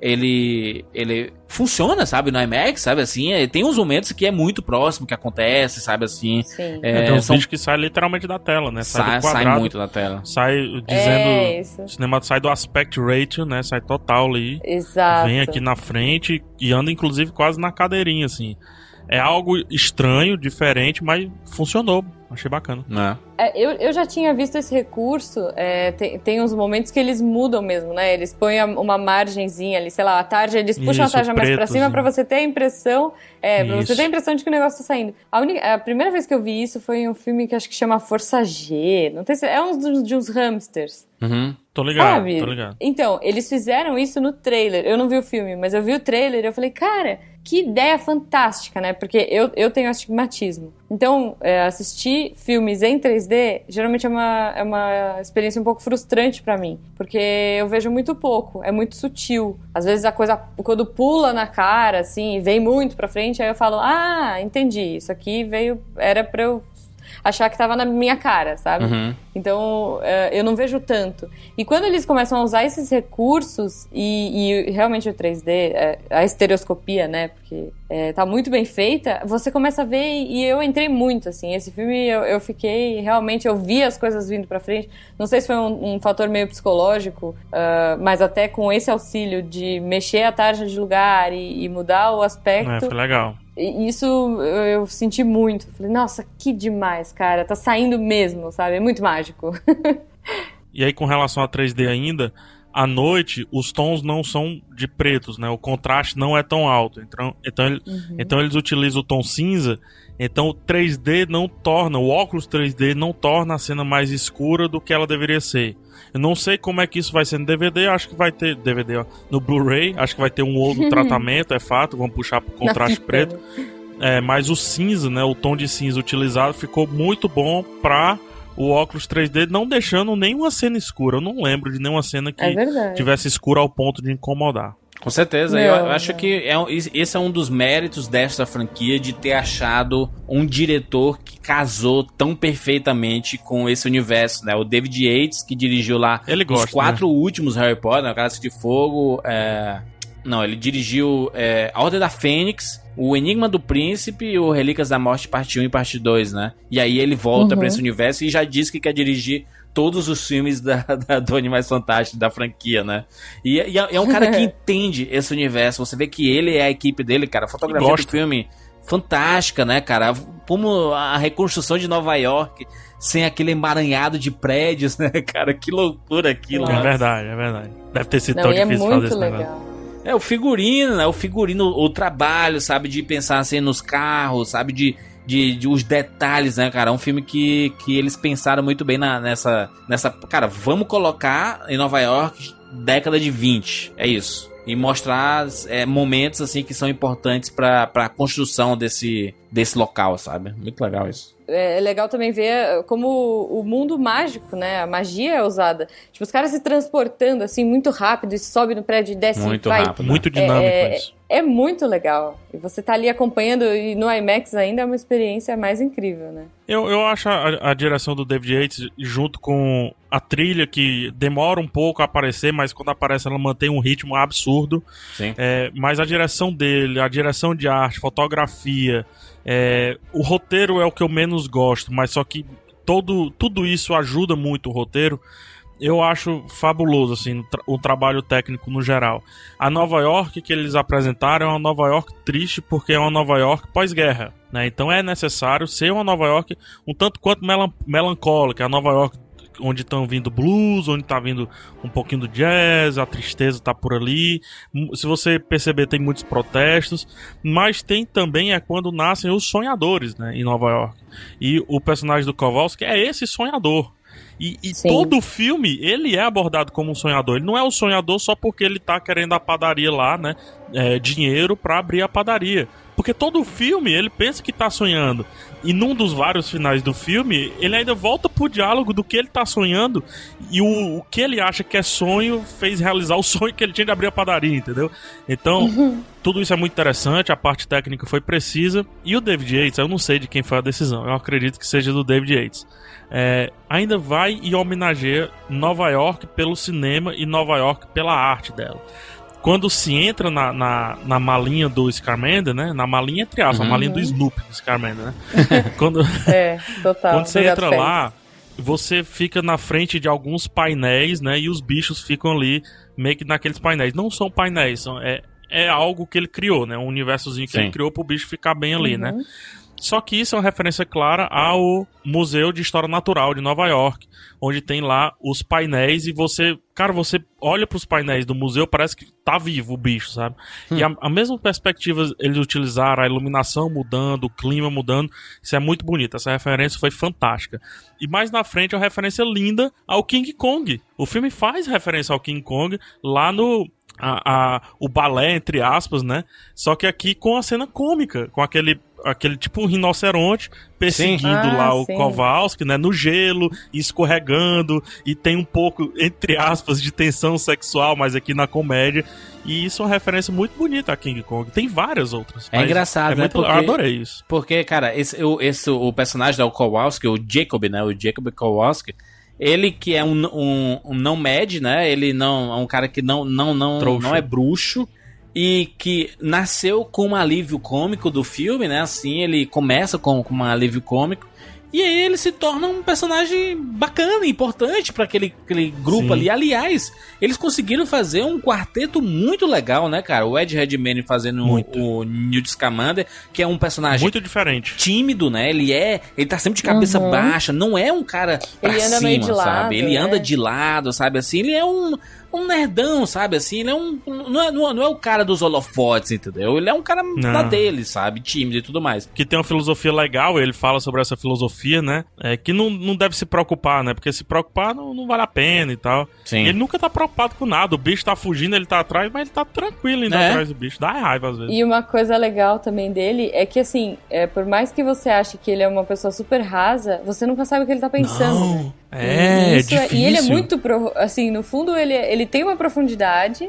ele funciona, sabe, no IMAX, sabe, assim, tem uns momentos que é muito próximo que acontece, sabe, assim. Sim. Tem uns vídeos que saem literalmente da tela, né? Sai do quadrado. Sai muito da tela. Sai dizendo... O cinema sai do aspect ratio, né? Sai total ali. Exato. Vem aqui na frente e anda, inclusive, quase na cadeirinha, assim. É algo estranho, diferente, mas funcionou. Achei bacana. Eu já tinha visto esse recurso. Tem uns momentos que eles mudam mesmo, né? Eles põem uma margenzinha ali, sei lá, a tarja, eles puxam a tarja mais pra cima pra você ter a impressão. Pra você ter a impressão de que o negócio tá saindo. A primeira vez que eu vi isso foi em um filme que acho que chama Força G. Não tem, de uns hamsters. Uhum. Tô ligado, Sabe? tô ligado. Então, eles fizeram isso no trailer. Eu não vi o filme, mas eu vi o trailer e eu falei, cara, que ideia fantástica, né? Porque eu tenho astigmatismo. Então, assistir filmes em 3D geralmente é uma experiência um pouco frustrante pra mim. Porque eu vejo muito pouco, é muito sutil. Às vezes a coisa, quando pula na cara, assim, vem muito pra frente, aí eu falo, entendi, isso aqui era pra eu achar que tava na minha cara, sabe? Uhum. Então, eu não vejo tanto. E quando eles começam a usar esses recursos, e realmente o 3D, a estereoscopia, né? Porque tá muito bem feita, você começa a ver, e eu entrei muito, assim. Esse filme, eu fiquei, realmente, eu vi as coisas vindo pra frente. Não sei se foi um fator meio psicológico, mas até com esse auxílio de mexer a tarja de lugar e mudar o aspecto... Foi legal. Isso eu senti muito. Falei, nossa, que demais, cara. Tá saindo mesmo, sabe? É muito mágico. E aí, com relação a 3D ainda, à noite, os tons não são de pretos, né? O contraste não é tão alto. Então eles utilizam o tom cinza. Então o 3D não torna, o óculos 3D não torna a cena mais escura do que ela deveria ser. Eu não sei como é que isso vai ser no DVD, acho que vai ter DVD, ó, no Blu-ray, acho que vai ter um outro tratamento, é fato, vamos puxar pro contraste preto. Mas o cinza, né, o tom de cinza utilizado ficou muito bom pra o óculos 3D, não deixando nenhuma cena escura. Eu não lembro de nenhuma cena que tivesse escura ao ponto de incomodar. Com certeza, eu acho que esse é um dos méritos desta franquia, de ter achado um diretor que casou tão perfeitamente com esse universo, né? O David Yates, que dirigiu lá os 4 últimos Harry Potter, né? Cálice de Fogo, ele dirigiu A Ordem da Fênix, O Enigma do Príncipe e o Relíquias da Morte parte 1 e parte 2, né? E aí ele volta pra esse universo e já diz que quer dirigir todos os filmes do Animais Fantásticos, da franquia, né? E é um cara que entende esse universo. Você vê que ele é a equipe dele, cara. A fotografia do filme, fantástica, né, cara? Como a reconstrução de Nova York, sem aquele emaranhado de prédios, né, cara? Que loucura aquilo. É verdade. Deve ter sido tão difícil fazer esse negócio. O figurino, né? O trabalho, sabe? De pensar assim nos carros, sabe? De os detalhes, né, cara? É um filme que eles pensaram muito bem nessa... Cara, vamos colocar em Nova York década de 20. É isso. E mostrar momentos, assim, que são importantes pra construção desse local, sabe? Muito legal isso. É legal também ver como o mundo mágico, né? A magia é usada. Tipo, os caras se transportando, assim, muito rápido, e sobe no prédio e desce muito e vai. Rápido. Muito dinâmico isso. É muito legal. E você tá ali acompanhando, e no IMAX ainda é uma experiência mais incrível, né? Eu acho a direção do David Yates, junto com a trilha, que demora um pouco a aparecer, mas quando aparece ela mantém um ritmo absurdo. Sim. Mas a direção dele, a direção de arte, fotografia, o roteiro é o que eu menos gosto, mas só que tudo isso ajuda muito o roteiro. Eu acho fabuloso, assim, o trabalho técnico no geral. A Nova York que eles apresentaram é uma Nova York triste, porque é uma Nova York pós-guerra, né? Então é necessário ser uma Nova York um tanto quanto melancólica. A Nova York onde estão vindo blues, onde está vindo um pouquinho do jazz, a tristeza está por ali. Se você perceber, tem muitos protestos, mas tem também quando nascem os sonhadores, né, em Nova York. E o personagem do Kowalski é esse sonhador. E todo o filme, ele é abordado como um sonhador. Ele não é um sonhador só porque ele tá querendo a padaria lá, né? Dinheiro pra abrir a padaria. Porque todo o filme, ele pensa que tá sonhando. E num dos vários finais do filme, ele ainda volta pro diálogo do que ele tá sonhando. E o que ele acha que é sonho fez realizar o sonho que ele tinha de abrir a padaria, entendeu? Então, tudo isso é muito interessante. A parte técnica foi precisa. E o David Yates, eu não sei de quem foi a decisão. Eu acredito que seja do David Yates. Ainda vai e homenageia Nova York pelo cinema e Nova York pela arte dela. Quando se entra na malinha do Scamander, né? Na malinha, entre aspas, a malinha do Snoopy do Scamander, né? Total. Quando você entra lá, você fica na frente de alguns painéis, né? E os bichos ficam ali meio que naqueles painéis. Não são painéis, é algo que ele criou, né? Um universozinho que ele criou pro bicho ficar bem ali, né? Só que isso é uma referência clara ao Museu de História Natural de Nova York, onde tem lá os painéis e você olha para os painéis do museu, parece que tá vivo o bicho, sabe? E a mesma perspectiva eles utilizaram, a iluminação mudando, o clima mudando, isso é muito bonito, essa referência foi fantástica. E mais na frente é uma referência linda ao King Kong. O filme faz referência ao King Kong lá no... o balé, entre aspas, né? Só que aqui com a cena cômica, com aquele tipo um rinoceronte perseguindo lá o Kowalski, né? No gelo, escorregando, e tem um pouco, entre aspas, de tensão sexual, mas aqui na comédia. E isso é uma referência muito bonita a King Kong. Tem várias outras. É engraçado, né? Eu adorei isso. Porque, cara, o personagem do Kowalski, o Jacob, né? O Jacob Kowalski, ele que é um não-med, né? Ele não é um cara que não é bruxo e que nasceu com um alívio cômico do filme, né? Assim, ele começa com um alívio cômico e aí ele se torna um personagem bacana, importante pra aquele grupo ali. Aliás, eles conseguiram fazer um quarteto muito legal, né, cara? O Ed Redmayne fazendo o Newt Scamander, que é um personagem muito diferente, tímido, né? Ele tá sempre de cabeça baixa, não é um cara pra ele anda cima, meio de lado, sabe? Ele anda de lado, sabe? Assim, ele é um nerdão, sabe? Assim, ele é não é o cara dos holofotes, entendeu? Ele é um cara lá dele, sabe? Tímido e tudo mais. Que tem uma filosofia legal, ele fala sobre essa filosofia, né? Que não deve se preocupar, né? Porque se preocupar não vale a pena e tal. Sim. Ele nunca tá preocupado com nada. O bicho tá fugindo, ele tá atrás, mas ele tá tranquilo indo atrás do bicho. Dá raiva às vezes. E uma coisa legal também dele é que, assim, por mais que você ache que ele é uma pessoa super rasa, você nunca sabe o que ele tá pensando. Não. Né? É difícil. E ele é muito, assim, no fundo ele tem uma profundidade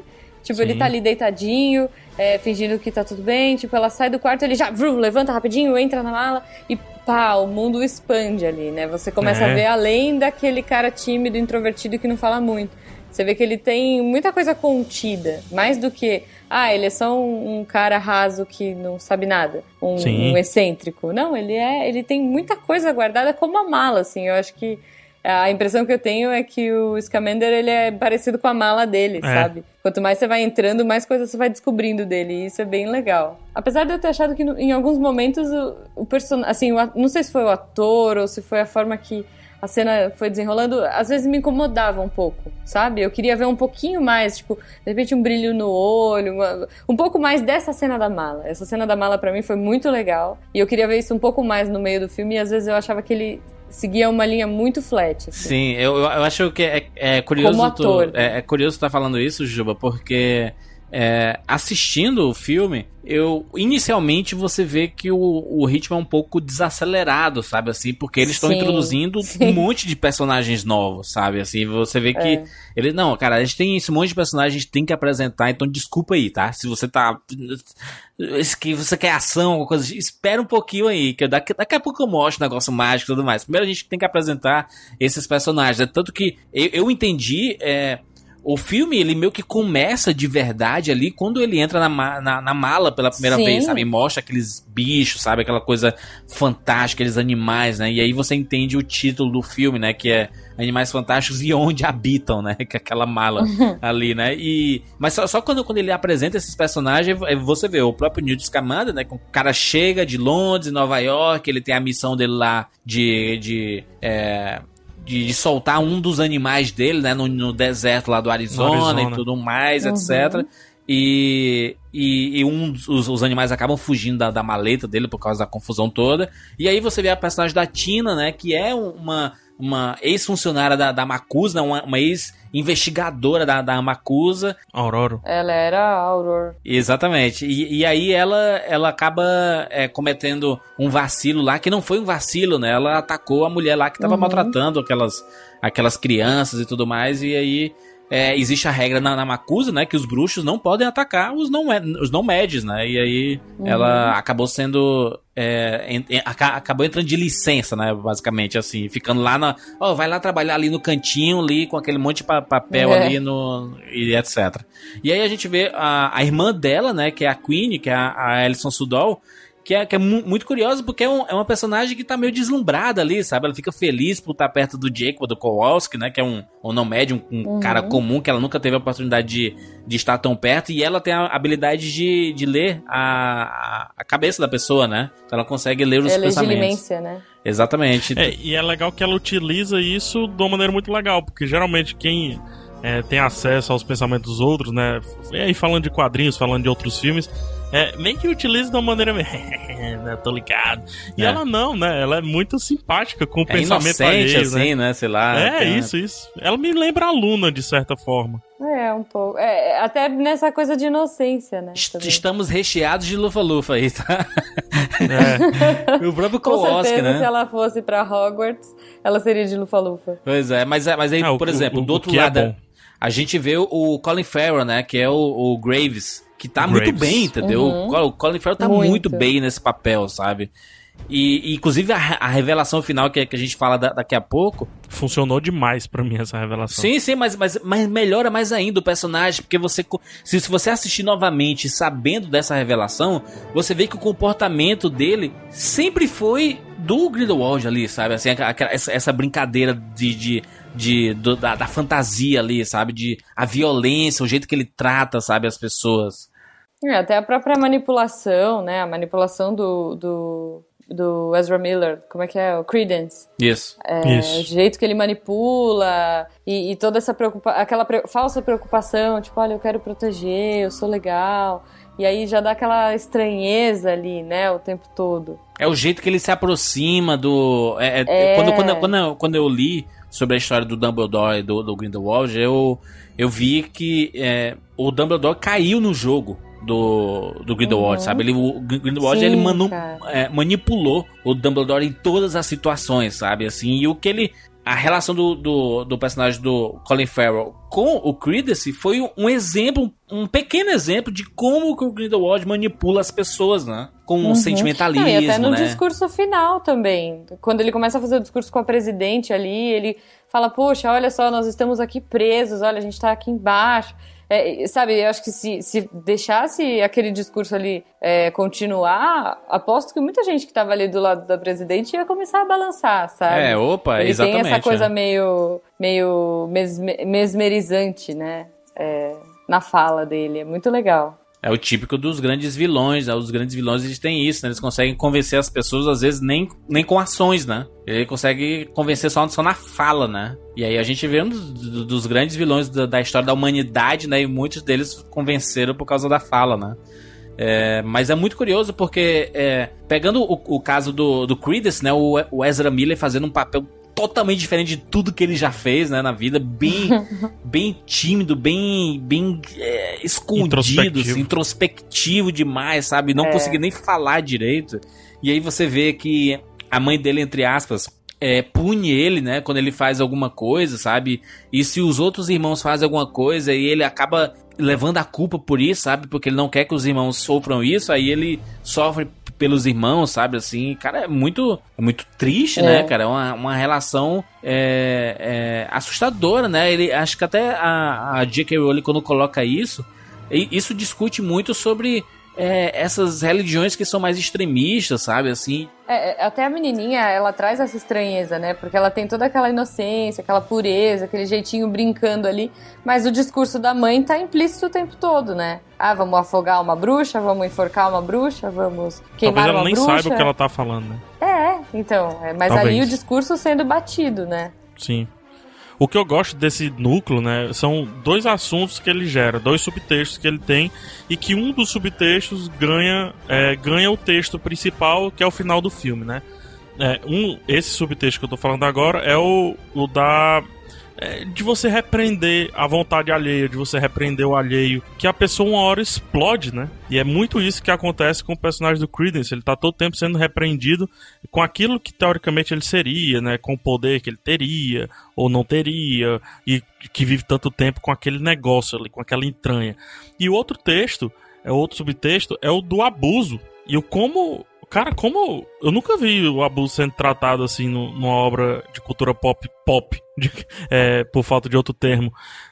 Tipo, ele tá ali deitadinho, fingindo que tá tudo bem. Tipo, ela sai do quarto, ele já levanta rapidinho, entra na mala e pá, o mundo expande ali, né? Você começa a ver além daquele cara tímido, introvertido que não fala muito. Você vê que ele tem muita coisa contida, mais do que, ele é só um cara raso que não sabe nada, um excêntrico. Não, ele tem muita coisa guardada como a mala, assim. Eu acho que a impressão que eu tenho é que o Scamander, ele é parecido com a mala dele, sabe? Quanto mais você vai entrando, mais coisas você vai descobrindo dele, e isso é bem legal. Apesar de eu ter achado que em alguns momentos o personagem, assim, não sei se foi o ator ou se foi a forma que a cena foi desenrolando, às vezes me incomodava um pouco, sabe? Eu queria ver um pouquinho mais, tipo, de repente um brilho no olho, um pouco mais dessa cena da mala. Essa cena da mala pra mim foi muito legal, e eu queria ver isso um pouco mais no meio do filme, e às vezes eu achava que ele seguia uma linha muito flat. Assim. Sim, eu acho que é curioso. Como ator, é curioso tu estar falando isso, Juba, porque assistindo o filme, inicialmente você vê que o ritmo é um pouco desacelerado, sabe, assim, porque eles estão introduzindo um monte de personagens novos, sabe, assim, você vê que não, cara, a gente tem esse monte de personagens, a gente tem que apresentar, então desculpa aí, tá, se você tá, que você quer ação, alguma coisa, espera um pouquinho aí, que daqui a pouco eu mostro o negócio mágico e tudo mais. Primeiro a gente tem que apresentar esses personagens, tanto que eu entendi, o filme, ele meio que começa de verdade ali quando ele entra na mala pela primeira vez, sabe? E mostra aqueles bichos, sabe? Aquela coisa fantástica, aqueles animais, né? E aí você entende o título do filme, né? Que é Animais Fantásticos e Onde Habitam, né? Que é aquela mala ali, né? Mas só quando ele apresenta esses personagens, você vê o próprio Newt Scamander, né? O cara chega de Londres, Nova York, ele tem a missão dele lá de soltar um dos animais dele, né, no deserto lá do Arizona e tudo mais, etc. E os animais acabam fugindo da maleta dele por causa da confusão toda. E aí você vê a personagem da Tina, né, que é uma ex-funcionária da Macusa, né, uma ex-investigadora da Macusa. Aurora. Ela era a Aurora. Exatamente. E aí ela acaba cometendo um vacilo lá, que não foi um vacilo, né? Ela atacou a mulher lá que estava maltratando aquelas crianças e tudo mais, e aí existe a regra na Macusa, né, que os bruxos não podem atacar os não-médios, né, e aí ela acabou sendo acabou entrando de licença, né, basicamente, assim, ficando lá vai lá trabalhar ali no cantinho, ali com aquele monte de papel ali e etc. E aí a gente vê a irmã dela, né, que é a Queen, que é a Alison Sudol, que é muito curiosa, porque é uma personagem que tá meio deslumbrada ali, sabe? Ela fica feliz por estar perto do Jacob, do Kowalski, né? Que é um não-médium, um cara comum, que ela nunca teve a oportunidade de estar tão perto, e ela tem a habilidade de ler a cabeça da pessoa, né? Então ela consegue ler os pensamentos. Legilimência, né? Exatamente. E é legal que ela utiliza isso de uma maneira muito legal, porque geralmente quem tem acesso aos pensamentos dos outros, né? E aí falando de quadrinhos, falando de outros filmes, meio que utiliza de uma maneira meio... tô ligado. E ela não, né? Ela é muito simpática com o pensamento alheio, assim, né? Sei lá. Isso. Ela me lembra a Luna, de certa forma. Um pouco. Até nessa coisa de inocência, né? Estamos recheados de lufa-lufa aí, tá? O próprio Com Kowalski, certeza, né? se ela fosse pra Hogwarts, ela seria de lufa-lufa. Pois é, mas aí, por exemplo, do outro lado, a gente vê o Colin Farrell, né? Que é o Graves, que tá muito bem, entendeu? O Colin Farrell tá muito bem nesse papel, sabe? E inclusive a revelação final que a gente fala daqui a pouco... Funcionou demais pra mim essa revelação. Sim, mas melhora mais ainda o personagem, porque se você assistir novamente sabendo dessa revelação, você vê que o comportamento dele sempre foi do Grindelwald ali, sabe? Assim, essa brincadeira da fantasia ali, sabe? A violência, o jeito que ele trata, sabe, as pessoas. Até a própria manipulação, né? A manipulação do Ezra Miller, como é que é? O Credence. Isso. O jeito que ele manipula e toda essa aquela falsa preocupação, tipo, olha, eu quero proteger, eu sou legal. E aí já dá aquela estranheza ali, né, o tempo todo. É o jeito que ele se aproxima do... Quando eu li sobre a história do Dumbledore e do Grindelwald, eu vi que o Dumbledore caiu no jogo do Grindelwald, sabe? O Grindelwald, sim, ele manipulou o Dumbledore em todas as situações, sabe? Assim, e o que ele a relação do personagem do Colin Farrell com o Credence foi um exemplo, um pequeno exemplo de como que o Grindelwald manipula as pessoas, né? Com um sentimentalismo, e até no né? discurso final também. Quando ele começa a fazer o discurso com a presidente ali, ele fala, poxa, olha só, nós estamos aqui presos, olha, a gente tá aqui embaixo. Sabe, eu acho que se deixasse aquele discurso ali continuar, aposto que muita gente que tava ali do lado da presidente ia começar a balançar, sabe? Ele exatamente. Tem essa coisa meio mesmerizante, né? Na fala dele, é muito legal. É o típico dos grandes vilões, né? Os grandes vilões eles têm isso, né? Eles conseguem convencer as pessoas, às vezes, nem com ações, né? Ele consegue convencer só na fala, né? E aí a gente vê um dos grandes vilões da história da humanidade, né? E muitos deles convenceram por causa da fala, né? Mas é muito curioso porque, pegando o caso do Credence, né? O Ezra Miller fazendo um papel totalmente diferente de tudo que ele já fez, né, na vida, bem tímido, bem escondido, introspectivo demais, sabe, não conseguia nem falar direito, e aí você vê que a mãe dele, entre aspas, pune ele, né, quando ele faz alguma coisa, sabe, e se os outros irmãos fazem alguma coisa e ele acaba levando a culpa por isso, sabe, porque ele não quer que os irmãos sofram isso, aí ele sofre pelos irmãos, sabe, assim, cara, é muito triste, né, cara, é uma relação assustadora, né, ele, acho que até a J.K. Rowling, quando coloca isso discute muito sobre essas religiões que são mais extremistas, sabe, assim. Até a menininha, ela traz essa estranheza, né, porque ela tem toda aquela inocência, aquela pureza, aquele jeitinho brincando ali, mas o discurso da mãe tá implícito o tempo todo, né. Vamos afogar uma bruxa, vamos enforcar uma bruxa, vamos queimar uma bruxa. Talvez ela nem saiba o que ela tá falando, né. Então, mas Talvez. ali o discurso sendo batido, né. Sim. O que eu gosto desse núcleo, né, são 2 assuntos que ele gera, 2 subtextos que ele tem, e que um dos subtextos ganha o texto principal, que é o final do filme, né. Esse subtexto que eu tô falando agora é o da... de você repreender a vontade alheia, de você repreender o alheio, que a pessoa uma hora explode, né? E é muito isso que acontece com o personagem do Credence. Ele tá todo tempo sendo repreendido com aquilo que teoricamente ele seria, né? Com o poder que ele teria ou não teria, e que vive tanto tempo com aquele negócio ali, com aquela entranha. E o outro subtexto é o do abuso. E o como... Cara, como eu nunca vi o abuso sendo tratado assim numa obra de cultura pop, por falta de outro termo.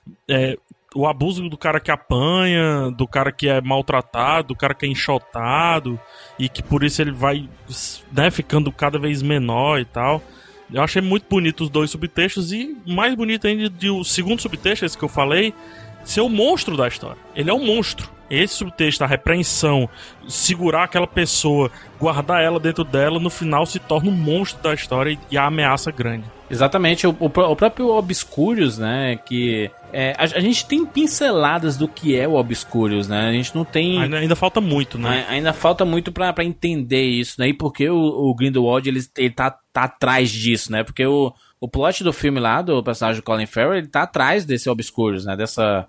O abuso do cara que apanha, do cara que é maltratado, do cara que é enxotado, e que por isso ele vai, né, ficando cada vez menor e tal. Eu achei muito bonito os 2 subtextos, e mais bonito ainda o segundo subtexto, esse que eu falei, ser o monstro da história. Ele é um monstro. Esse subtexto, a repreensão, segurar aquela pessoa, guardar ela dentro dela, no final se torna um monstro da história e a ameaça grande. Exatamente, o próprio Obscurious, né, que a gente tem pinceladas do que é o Obscurious, né, a gente não tem... Ainda falta muito, né? Ainda falta muito pra entender isso, né, e porque o Grindelwald, ele tá atrás disso, né, porque o plot do filme lá, do personagem do Colin Farrell, ele tá atrás desse Obscurious, né, dessa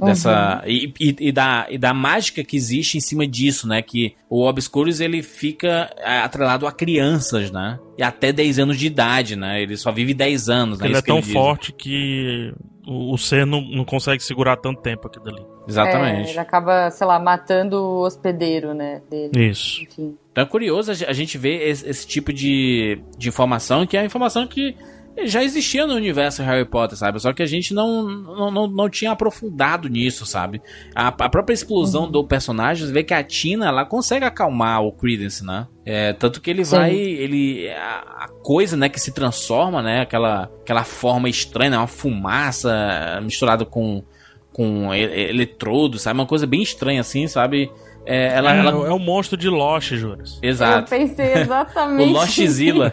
e da mágica que existe em cima disso, né? Que o Obscurious, ele fica atrelado a crianças, né? E até 10 anos de idade, né? Ele só vive 10 anos, né? Ele é tão forte que o ser não consegue segurar tanto tempo aquilo ali. Exatamente. Ele acaba, sei lá, matando o hospedeiro, né? Dele. Isso. Enfim. Então é curioso a gente ver esse tipo de informação, que é a informação que já existia no universo Harry Potter, sabe? Só que a gente não tinha aprofundado nisso, sabe? A própria explosão do personagem, você vê que a Tina, ela consegue acalmar o Credence, né? Tanto que ele vai... A coisa, né, que se transforma, né? Aquela forma estranha, né? Uma fumaça misturada com eletrodo, sabe? Uma coisa bem estranha, assim, sabe? É o monstro de Lost, Juras. Exato. Eu pensei exatamente o Lostzilla.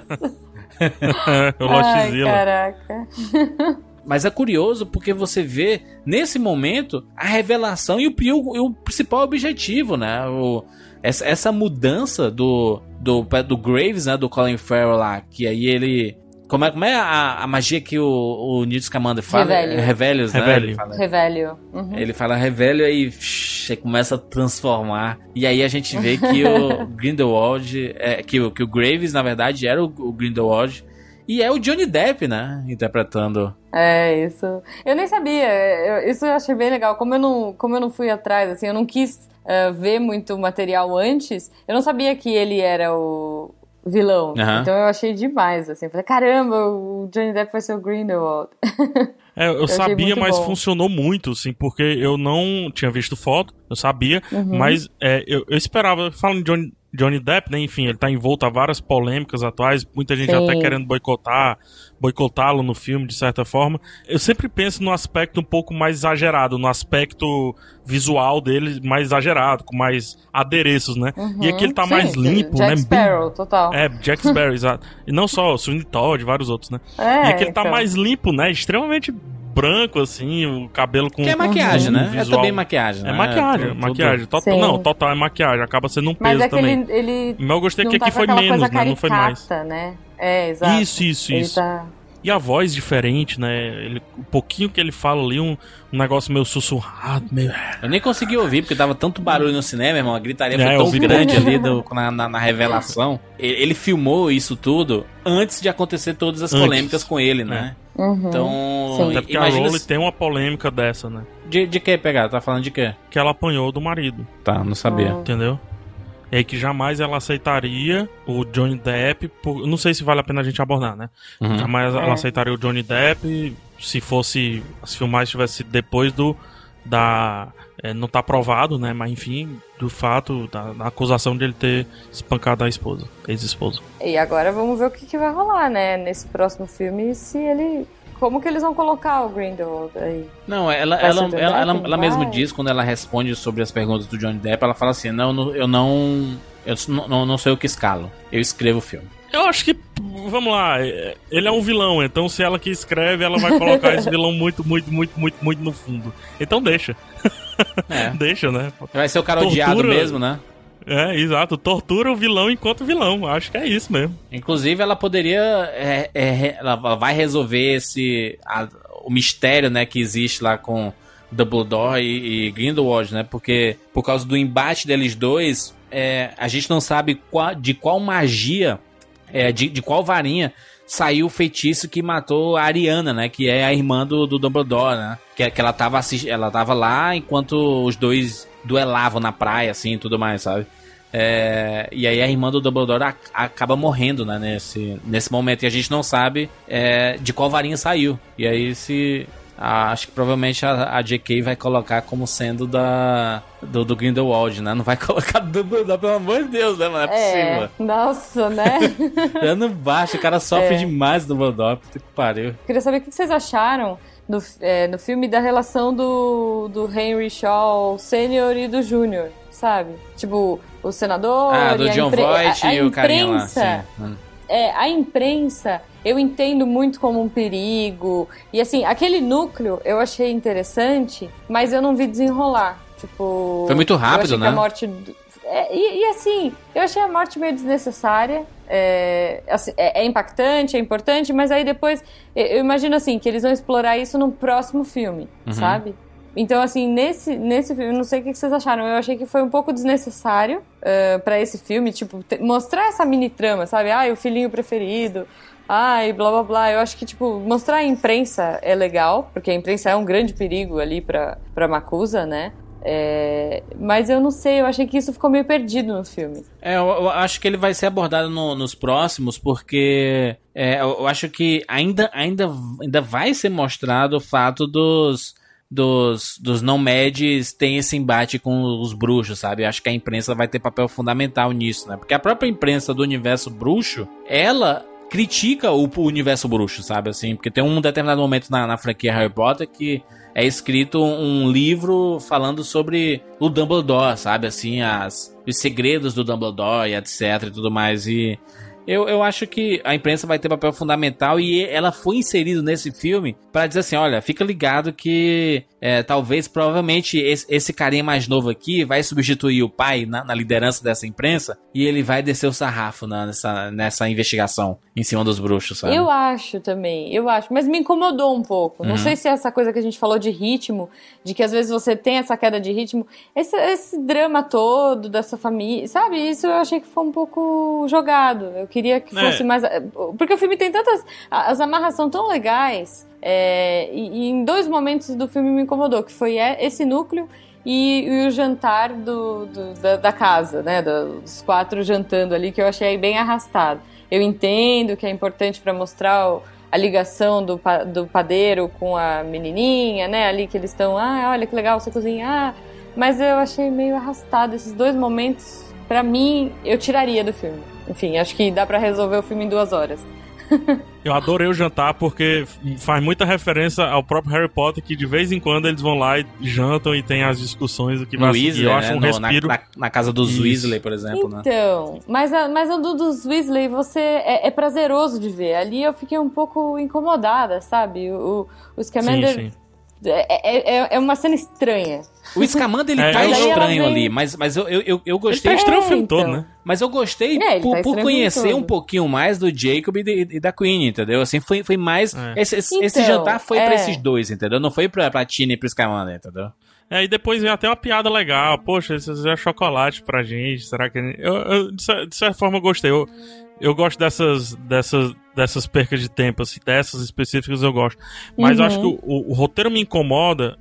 O Lostzilla. Caraca. Mas é curioso porque você vê, nesse momento, a revelação e o principal objetivo, né? Essa mudança do Graves, né? Do Colin Farrell lá, que aí ele... Como é a magia que o Newt Scamander fala? Revelios, né? Revelio. Ele fala Revelio e começa a transformar. E aí a gente vê que o Grindelwald... que o Graves, na verdade, era o Grindelwald. E é o Johnny Depp, né? Interpretando. É, isso. Eu nem sabia. Isso eu achei bem legal. Como eu não fui atrás, assim, eu não quis ver muito material antes, eu não sabia que ele era o vilão. Uhum. Então eu achei demais, assim. Falei, caramba, o Johnny Depp vai ser o Grindelwald. Eu sabia, mas bom. Funcionou muito, assim, porque eu não tinha visto foto, eu sabia, mas eu esperava, falando de Johnny Depp, né, enfim, ele tá envolto a várias polêmicas atuais, muita gente até querendo boicotá-lo no filme, de certa forma. Eu sempre penso no aspecto um pouco mais exagerado, no aspecto visual dele mais exagerado, com mais adereços, né? E aqui ele tá mais limpo, Jack né? Sparrow, total. Jack Sparrow, exato. E não só o Sweeney Todd, vários outros, né? E aqui ele tá mais limpo, né? Extremamente branco, assim, o cabelo com... Que é maquiagem, né? Visual. É também maquiagem, né? É maquiagem, maquiagem. Total, não, total é maquiagem. Acaba sendo um peso também. Ele mas eu gostei que aqui foi menos, né? Caricata, não foi mais. Né? Exato. Isso. Tá... E a voz diferente, né? O pouquinho que ele fala ali, um negócio meio sussurrado, meio... Eu nem consegui ouvir, porque tava tanto barulho no cinema, irmão. A gritaria foi tão grande ali na revelação. Ele filmou isso tudo antes de acontecer todas as polêmicas com ele, né? Então... Até porque a Rowling tem uma polêmica dessa, né? De que pegar? Tá falando de quê? Que ela apanhou do marido. Tá, não sabia. Entendeu? É que jamais ela aceitaria o Johnny Depp, não sei se vale a pena a gente abordar, né? Jamais ela aceitaria o Johnny Depp se as filmagens tivessem sido depois não tá provado, né? Mas enfim, do fato, da acusação de ele ter espancado a esposa, ex-esposa. E agora vamos ver o que vai rolar, né? Nesse próximo filme, se ele... Como que eles vão colocar o Grindelwald aí? Não, ela mesmo diz, quando ela responde sobre as perguntas do Johnny Depp, ela fala assim, eu não sei o que escalo, eu escrevo o filme. Eu acho que, vamos lá, ele é um vilão, então se ela que escreve, ela vai colocar esse vilão muito no fundo. Então deixa. Deixa, né? Vai ser o cara odiado mesmo, né? Exato. Tortura o vilão enquanto vilão. Acho que é isso mesmo. Inclusive, ela poderia... ela vai resolver o mistério, né, que existe lá com Dumbledore e Grindelwald, né? Porque, por causa do embate deles dois, a gente não sabe de qual magia, de qual varinha saiu o feitiço que matou a Ariana, né? Que é a irmã do Dumbledore, né? Que ela tava lá enquanto os dois duelavam na praia, assim, e tudo mais, sabe? E aí a irmã do Dumbledore acaba morrendo, né? Nesse momento. E a gente não sabe de qual varinha saiu. E aí acho que provavelmente a J.K. vai colocar como sendo do Grindelwald, né? Não vai colocar do Dumbledore, pelo amor de Deus, né? Não é possível. Nossa, né? Dando baixo, o cara sofre demais do Dumbledore. Puta que pariu. Queria saber o que vocês acharam no filme da relação do Henry Shaw Sr. e do Júnior, sabe? Tipo, o senador do John Voight e o carinha lá. Sim. A imprensa, eu entendo muito como um perigo. E assim, aquele núcleo eu achei interessante, mas eu não vi desenrolar. Tipo, foi muito rápido, né? A morte assim, eu achei a morte meio desnecessária. É impactante, é importante, mas aí depois eu imagino assim que eles vão explorar isso no próximo filme, sabe? Então, assim, nesse filme, não sei o que vocês acharam, eu achei que foi um pouco desnecessário pra esse filme, tipo, mostrar essa mini trama, sabe? O filhinho preferido, blá blá blá. Eu acho que, tipo, mostrar a imprensa é legal, porque a imprensa é um grande perigo ali pra MACUSA, né? Mas eu não sei, eu achei que isso ficou meio perdido no filme. Eu acho que ele vai ser abordado nos próximos, porque eu acho que ainda vai ser mostrado o fato dos não-mads tem esse embate com os bruxos, sabe? Eu acho que a imprensa vai ter papel fundamental nisso, né? Porque a própria imprensa do universo bruxo, ela critica o universo bruxo, sabe? Assim, porque tem um determinado momento na franquia Harry Potter que é escrito um livro falando sobre o Dumbledore, sabe? Assim, os segredos do Dumbledore e etc e tudo mais. E eu acho que a imprensa vai ter papel fundamental e ela foi inserida nesse filme pra dizer assim, olha, fica ligado que talvez, provavelmente, esse carinha mais novo aqui vai substituir o pai na liderança dessa imprensa e ele vai descer o sarrafo nessa investigação em cima dos bruxos, sabe? Eu acho também, mas me incomodou um pouco. Não sei se é essa coisa que a gente falou de ritmo, de que às vezes você tem essa queda de ritmo, esse drama todo dessa família, sabe? Isso eu achei que foi um pouco jogado. Eu queria que fosse mais... Porque o filme tem tantas... As amarras são tão legais, e em 2 momentos do filme me incomodou, que foi esse núcleo e o jantar da casa, né? Dos 4 jantando ali, que eu achei bem arrastado. Eu entendo que é importante para mostrar a ligação do padeiro com a menininha, né? Ali que eles estão, olha que legal você cozinhar. Mas eu achei meio arrastado esses 2 momentos. Pra mim, eu tiraria do filme. Enfim, acho que dá pra resolver o filme em 2 horas. Eu adorei o jantar porque faz muita referência ao próprio Harry Potter, que de vez em quando eles vão lá e jantam e tem as discussões do que vai seguir. Eu acho um respiro... Na casa dos Weasley, por exemplo, né? Então, mas o dos Weasley é prazeroso de ver. Ali eu fiquei um pouco incomodada, sabe? O Scamander... Sim. É uma cena estranha. O Scamander, ele tá estranho ali, mas eu gostei. Ele tá estranho o filme todo, né? Mas eu gostei por conhecer um pouquinho mais do Jacob e da Queen, entendeu? Assim, foi mais... Esse jantar foi pra esses 2, entendeu? Não foi pra Tina e pro Scamander, entendeu? E depois vem até uma piada legal. Poxa, eles fizeram chocolate pra gente. Será que... de certa forma, eu gostei. Eu gosto dessas percas de tempo, assim, dessas específicas eu gosto. Mas eu acho que o roteiro me incomoda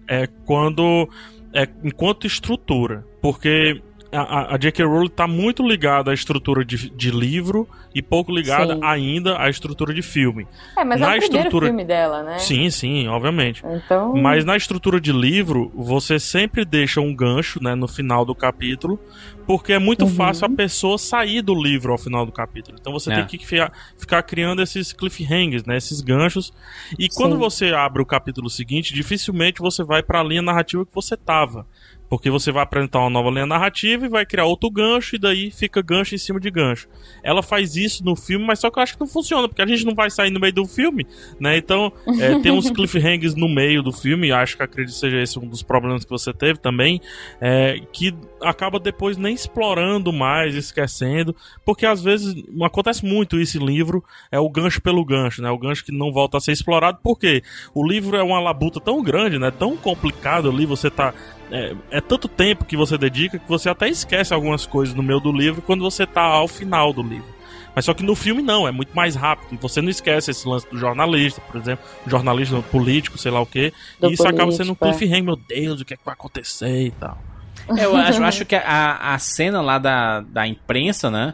enquanto estrutura. Porque a J.K. Rowling tá muito ligada à estrutura de livro e pouco ligada ainda à estrutura de filme. Mas é o primeiro filme dela, né? Sim, obviamente. Então... Mas na estrutura de livro, você sempre deixa um gancho, né, no final do capítulo, porque é muito fácil a pessoa sair do livro ao final do capítulo. Então você tem que ficar criando esses cliffhangers, né, esses ganchos. E quando você abre o capítulo seguinte, dificilmente você vai para a linha narrativa que você tava. Porque você vai apresentar uma nova linha narrativa e vai criar outro gancho, e daí fica gancho em cima de gancho. Ela faz isso no filme, mas só que eu acho que não funciona, porque a gente não vai sair no meio do filme, né? Então, tem uns cliffhangers no meio do filme, e acho que acredito que seja esse um dos problemas que você teve também, que acaba depois nem explorando mais, esquecendo, porque às vezes acontece muito isso em livro, é o gancho pelo gancho, né? O gancho que não volta a ser explorado, porque o livro é uma labuta tão grande, né? Tão complicado ali, você tá... É tanto tempo que você dedica que você até esquece algumas coisas no meio do livro quando você tá ao final do livro. Mas só que no filme não, é muito mais rápido. Você não esquece esse lance do jornalista, por exemplo, jornalista político, sei lá o quê. E isso acaba sendo um cliffhanger, meu Deus, o que é que vai acontecer e tal. Eu acho que a cena lá da imprensa, né?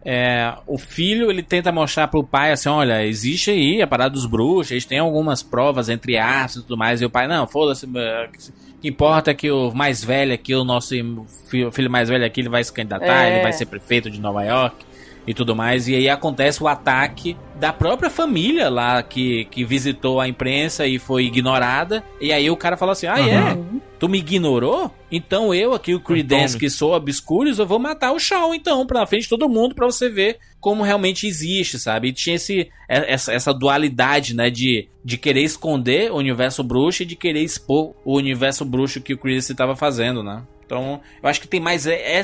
O filho, ele tenta mostrar pro pai assim, olha, existe aí a parada dos bruxos, eles têm algumas provas entre aspas e tudo mais, e o pai, não, foda-se, o que importa é que o mais velho aqui, o nosso filho mais velho aqui, ele vai se candidatar, ele vai ser prefeito de Nova York e tudo mais, e aí acontece o ataque da própria família lá que visitou a imprensa e foi ignorada, e aí o cara fala assim, tu me ignorou? Então eu aqui, o Creedence, que sou obscuros, eu vou matar o Shawn, então, pra frente de todo mundo, pra você ver como realmente existe, sabe? E tinha essa dualidade, né, de querer esconder o universo bruxo e de querer expor o universo bruxo que o Creedence estava fazendo, né? Então, eu acho que tem mais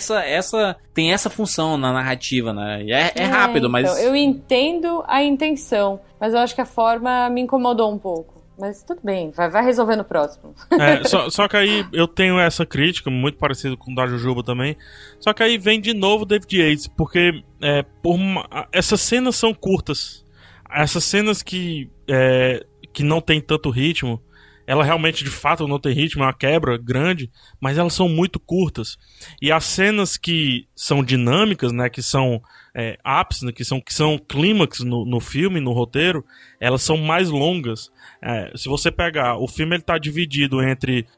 tem essa função na narrativa, né? E é rápido, mas... Então, eu entendo a intenção, mas eu acho que a forma me incomodou um pouco. Mas tudo bem, vai resolver no próximo. Só que aí eu tenho essa crítica, muito parecida com o da Jujuba também. Só que aí vem de novo o David Yates, porque essas cenas são curtas. Essas cenas que não tem tanto ritmo, ela realmente, de fato, não tem ritmo, é uma quebra grande, mas elas são muito curtas. E as cenas que são dinâmicas, né, que são ápices, né, que são clímax no filme, no roteiro, elas são mais longas. Se você pegar, o filme ele tá dividido entre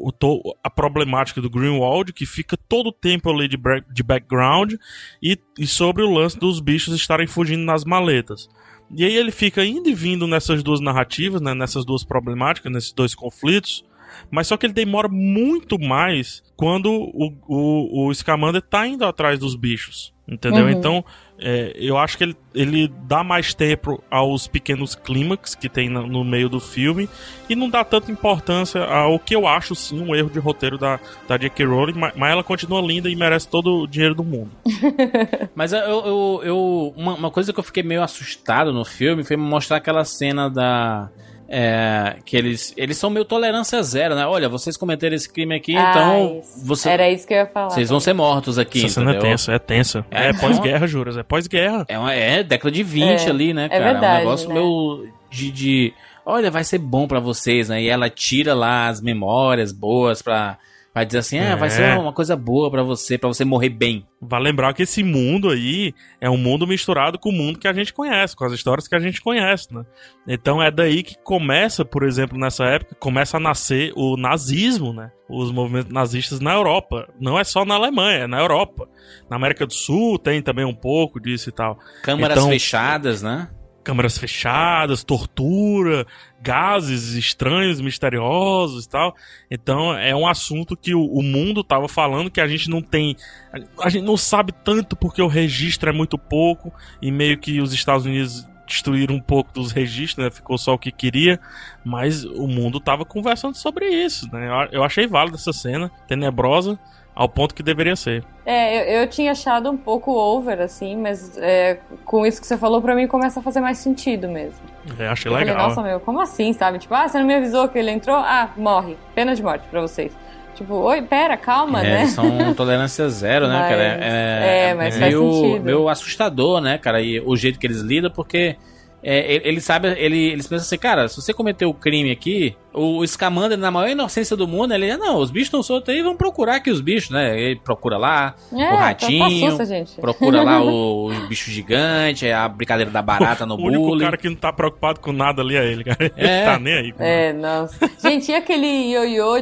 a problemática do Greenwald, que fica todo o tempo ali de background, e sobre o lance dos bichos estarem fugindo nas maletas. E aí ele fica indo e vindo nessas duas narrativas, né, nessas duas problemáticas, nesses dois conflitos, mas só que ele demora muito mais quando o Scamander tá indo atrás dos bichos, entendeu? Então, eu acho que ele dá mais tempo aos pequenos clímax que tem no meio do filme e não dá tanta importância ao que eu acho, sim, um erro de roteiro da J.K. Rowling, mas ela continua linda e merece todo o dinheiro do mundo. Mas uma coisa que eu fiquei meio assustado no filme foi mostrar aquela cena que eles são meio tolerância zero, né? Olha, vocês cometeram esse crime aqui, então... Era isso que eu ia falar. Vocês vão ser mortos aqui, essa cena é tensa. É pós-guerra, juras. É pós-guerra. É década de 20 ali, né, cara? Verdade, um negócio né? meio de... Olha, vai ser bom pra vocês, né? E ela tira lá as memórias boas pra dizer assim, vai ser uma coisa boa pra você morrer bem. Vai lembrar que esse mundo aí é um mundo misturado com o mundo que a gente conhece, com as histórias que a gente conhece, né? Então é daí que começa, por exemplo, nessa época, começa a nascer o nazismo, né? Os movimentos nazistas na Europa. Não é só na Alemanha, é na Europa. Na América do Sul tem também um pouco disso e tal. Câmaras fechadas, né? Câmaras fechadas, tortura, gases estranhos, misteriosos e tal. Então é um assunto que o mundo estava falando que a gente não sabe tanto porque o registro é muito pouco e meio que os Estados Unidos destruíram um pouco dos registros, né? Ficou só o que queria, mas o mundo estava conversando sobre isso, né? Eu achei válida essa cena, tenebrosa, ao ponto que deveria ser. Eu tinha achado um pouco over, assim, mas com isso que você falou, pra mim começa a fazer mais sentido mesmo. Achei eu legal. Falei, nossa, meu, como assim, sabe? Tipo, você não me avisou que ele entrou? Morre. Pena de morte pra vocês. Tipo, oi, pera, calma, né? São tolerância zero, né, cara? Mas faz sentido. Meio assustador, né, cara? E o jeito que eles lidam, porque... eles pensam assim, cara, se você cometeu o crime aqui, o Scamander, na maior inocência do mundo, ele os bichos estão soltos aí, vão procurar aqui os bichos, né? Ele procura lá o ratinho, assusta, gente. procura lá o bicho gigante, a brincadeira da barata no bullying. O único cara que não tá preocupado com nada ali é ele, cara. Ele tá nem aí. Nossa. Gente, e aquele ioiô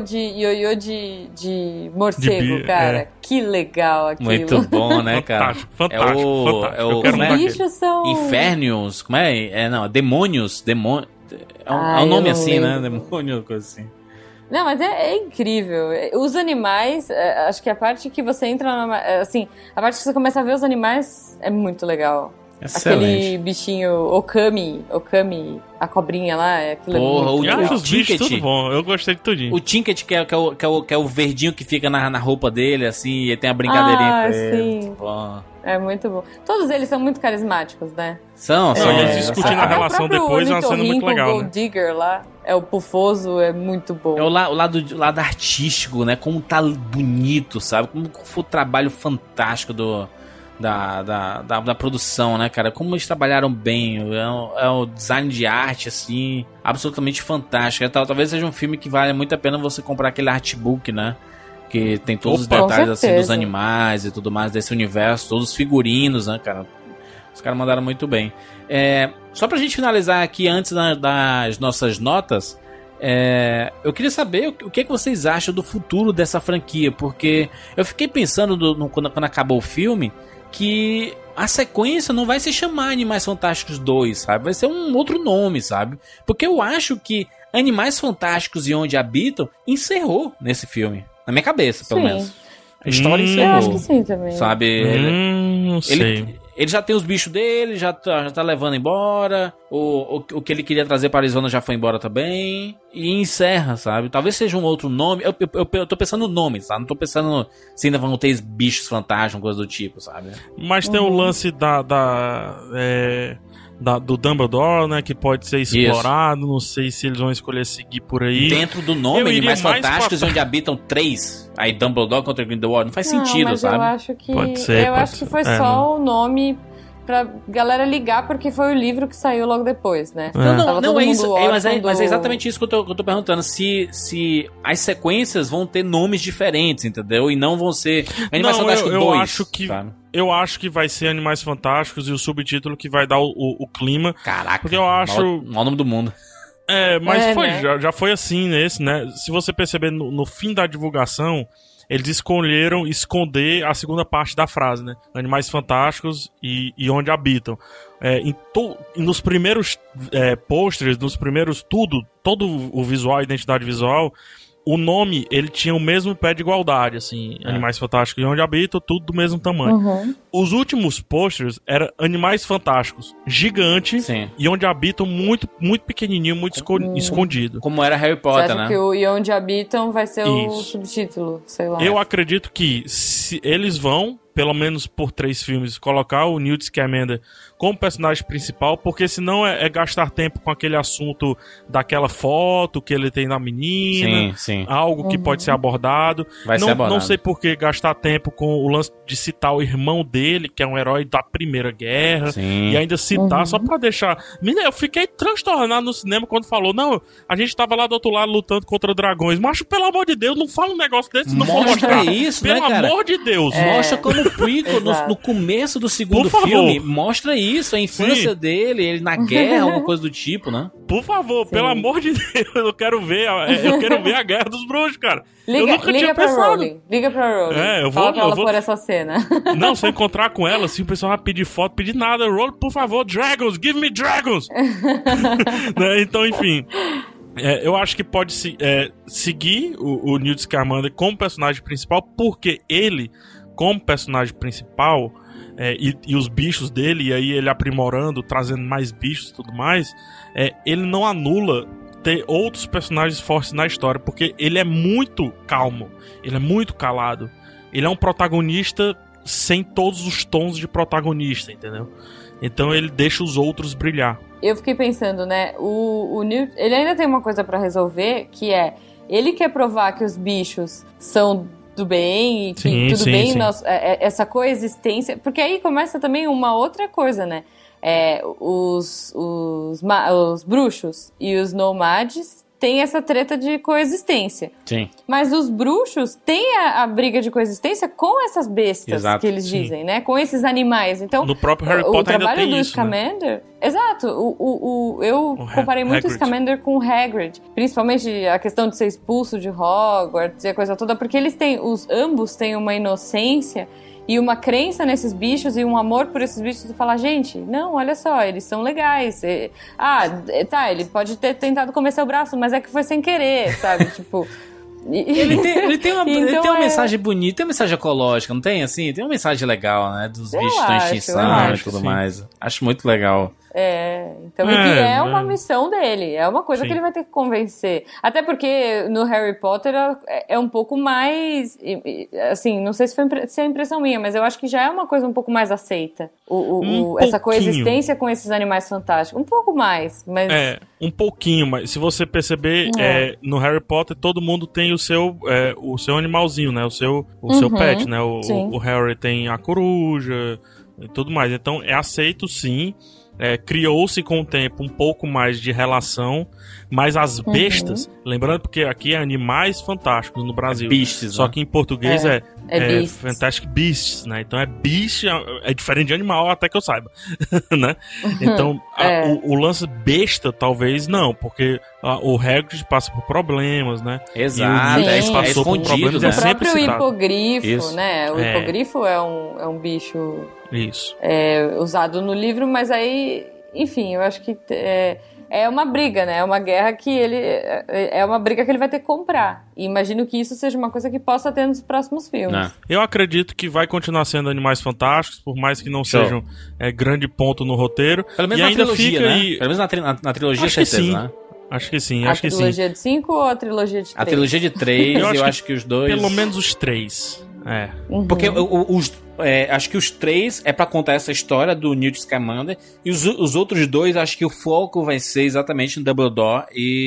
de morcego, cara? Que legal aquilo. Muito bom, né, cara? Fantástico. Os bichos são... Infernios, como é? Demônios. É um nome assim, né? Demônio, coisa assim. Não, mas é incrível. Os animais, acho que a parte que você entra assim, a parte que você começa a ver os animais é muito legal. Excelente. Aquele bichinho Okami, a cobrinha lá, aquilo Porra, Eu acho os bichos Tinket, tudo bom, eu gostei de tudinho. O Tinket, que é o verdinho que fica na roupa dele, assim, e tem a brincadeirinha com ele. Sim. É muito bom. Todos eles são muito carismáticos, né? São. Eles discutindo a relação depois, é uma cena muito legal, o Gold Digger lá, o Pufoso, é muito bom. É o lado artístico, né? Como tá bonito, sabe? Como foi o trabalho fantástico da produção, né, cara? Como eles trabalharam bem. É um design de arte, assim, absolutamente fantástico. Talvez seja um filme que vale muito a pena você comprar aquele artbook, né? Que tem todos os detalhes, assim, dos animais e tudo mais, desse universo, todos os figurinos, né, cara? Os caras mandaram muito bem. Só pra gente finalizar aqui, antes das nossas notas, eu queria saber o que vocês acham do futuro dessa franquia, porque eu fiquei pensando quando acabou o filme, que a sequência não vai se chamar Animais Fantásticos 2, sabe? Vai ser um outro nome, sabe? Porque eu acho que Animais Fantásticos e Onde Habitam encerrou nesse filme. Na minha cabeça, pelo menos. A história encerrou. Eu acho que sim também. Sabe? Não sei. Ele já tem os bichos dele, já tá levando embora. O que ele queria trazer para Arizona já foi embora também. E encerra, sabe? Talvez seja um outro nome. Eu tô pensando no nome, sabe? Não tô pensando se ainda vão ter bichos fantasmas, coisa do tipo, sabe? Mas tem o lance do Dumbledore, né? Que pode ser explorado. Isso. Não sei se eles vão escolher seguir por aí. Dentro do nome, Animais Fantásticos, Onde Habitam 3. Aí Dumbledore contra Grindelwald. Não faz sentido, mas sabe? Eu acho que, pode ser. Acho que foi só o nome pra galera ligar, porque foi o livro que saiu logo depois, né? Não, é isso. Mas é exatamente isso que eu tô perguntando. Se as sequências vão ter nomes diferentes, entendeu? E não vão ser Animais Fantásticos 2. Eu acho que vai ser Animais Fantásticos e o subtítulo que vai dar o clima. Caraca, porque eu acho... Maior nome do mundo. Mas foi, né? já foi assim nesse, né? Se você perceber no fim da divulgação, eles escolheram esconder a segunda parte da frase, né? Animais Fantásticos e Onde Habitam. Nos primeiros pôsteres, nos primeiros todo o visual, a identidade visual, o nome, ele tinha o mesmo pé de igualdade, assim, Animais Fantásticos e Onde Habitam, tudo do mesmo tamanho. Uhum. Os últimos posters eram Animais Fantásticos, gigante, sim, e Onde Habitam muito, muito pequenininho, muito escondido. Como era Harry Potter, né? Que o E Onde Habitam vai ser o subtítulo, sei lá. Eu acredito que se eles vão pelo menos por 3 filmes, colocar o Newt Scamander como personagem principal, porque senão é gastar tempo com aquele assunto daquela foto que ele tem da menina, sim. algo que pode ser abordado. Não sei por que gastar tempo com o lance de citar o irmão dele, que é um herói da Primeira Guerra, e ainda citar só pra deixar... Menina, eu fiquei transtornado no cinema quando falou, não, a gente tava lá do outro lado lutando contra dragões. Macho, pelo amor de Deus, não fala um negócio desse se não for mostrar. Isso, pelo né, cara? amor de Deus. Mostra como prequel no começo do segundo filme. Mostra isso, a infância dele, ele na guerra, alguma coisa do tipo, né? Por favor, pelo amor de Deus, eu quero ver a Guerra dos Bruxos, cara. Liga, eu nunca tinha pra pensado. Rowling. Liga pra Rowling. Eu Fala pra ela vou por essa cena. Não, se eu encontrar com ela, assim, o pessoal vai pedir foto, pedir nada. Rowling, por favor, dragons, give me dragons. Né? Então, enfim... eu acho que pode seguir o Newt Scamander como personagem principal, porque ele, como personagem principal, e os bichos dele, e aí ele aprimorando, trazendo mais bichos e tudo mais, ele não anula ter outros personagens fortes na história, porque ele é muito calmo, ele é muito calado, ele é um protagonista sem todos os tons de protagonista, entendeu? Então ele deixa os outros brilhar. Eu fiquei pensando, né, o Newt, ele ainda tem uma coisa pra resolver, que ele quer provar que os bichos são do bem, e que tudo bem, essa coexistência, porque aí começa também uma outra coisa, né, os bruxos e os nomades têm essa treta de coexistência. Sim. Mas os bruxos têm a briga de coexistência com essas bestas, que eles dizem, né? Com esses animais. Então, no próprio Harry Potter ainda tem isso, Scamander, né? Exato. Eu comparei muito Hagrid. o Scamander com o Hagrid. Principalmente a questão de ser expulso de Hogwarts e a coisa toda. Porque ambos têm uma inocência e uma crença nesses bichos e um amor por esses bichos, e falar, gente, não, olha só, eles são legais. Ele pode ter tentado comer seu braço, mas é que foi sem querer, sabe? Tipo... Ele tem uma mensagem bonita, tem uma mensagem ecológica, não tem? Assim, tem uma mensagem legal, né? Dos bichos que estão em extinção e tudo mais. Acho muito legal. Então é uma missão dele, é uma coisa que ele vai ter que convencer. Até porque no Harry Potter é um pouco mais, assim, não sei se é impressão minha, mas eu acho que já é uma coisa um pouco mais aceita. Essa coexistência com esses animais fantásticos. Um pouco mais, mas... um pouquinho, mas se você perceber, no Harry Potter todo mundo tem o seu animalzinho, né? O seu pet, né? O Harry tem a coruja e tudo mais. Então é aceito, sim. Criou-se com o tempo um pouco mais de relação, mas as bestas, lembrando porque aqui é Animais Fantásticos no Brasil, Beasts, só né? que em português é Beasts. Fantastic Beasts, né? Então beast, é diferente de animal, até que eu saiba, né? Então o lance besta talvez não, porque o Hagrid passa por problemas, né? Exato, passou por problemas, né? é sempre O próprio citado. hipogrifo, Isso. né? O hipogrifo é um bicho Isso. usado no livro, mas aí, enfim, eu acho que é uma briga, né? É uma guerra que é uma briga que ele vai ter que comprar. E imagino que isso seja uma coisa que possa ter nos próximos filmes. Não. Eu acredito que vai continuar sendo Animais Fantásticos, por mais que não sejam grande ponto no roteiro. Pelo menos e na ainda trilogia, fica né? aí... Pelo menos na trilogia, Acho que certeza, sim. né? Acho que sim, A trilogia de 5 ou a trilogia de 3? A trilogia de 3, eu acho que os dois... Pelo menos os 3. Porque acho que os 3 é pra contar essa história do Newt Scamander, e os outros 2, acho que o foco vai ser exatamente no Dumbledore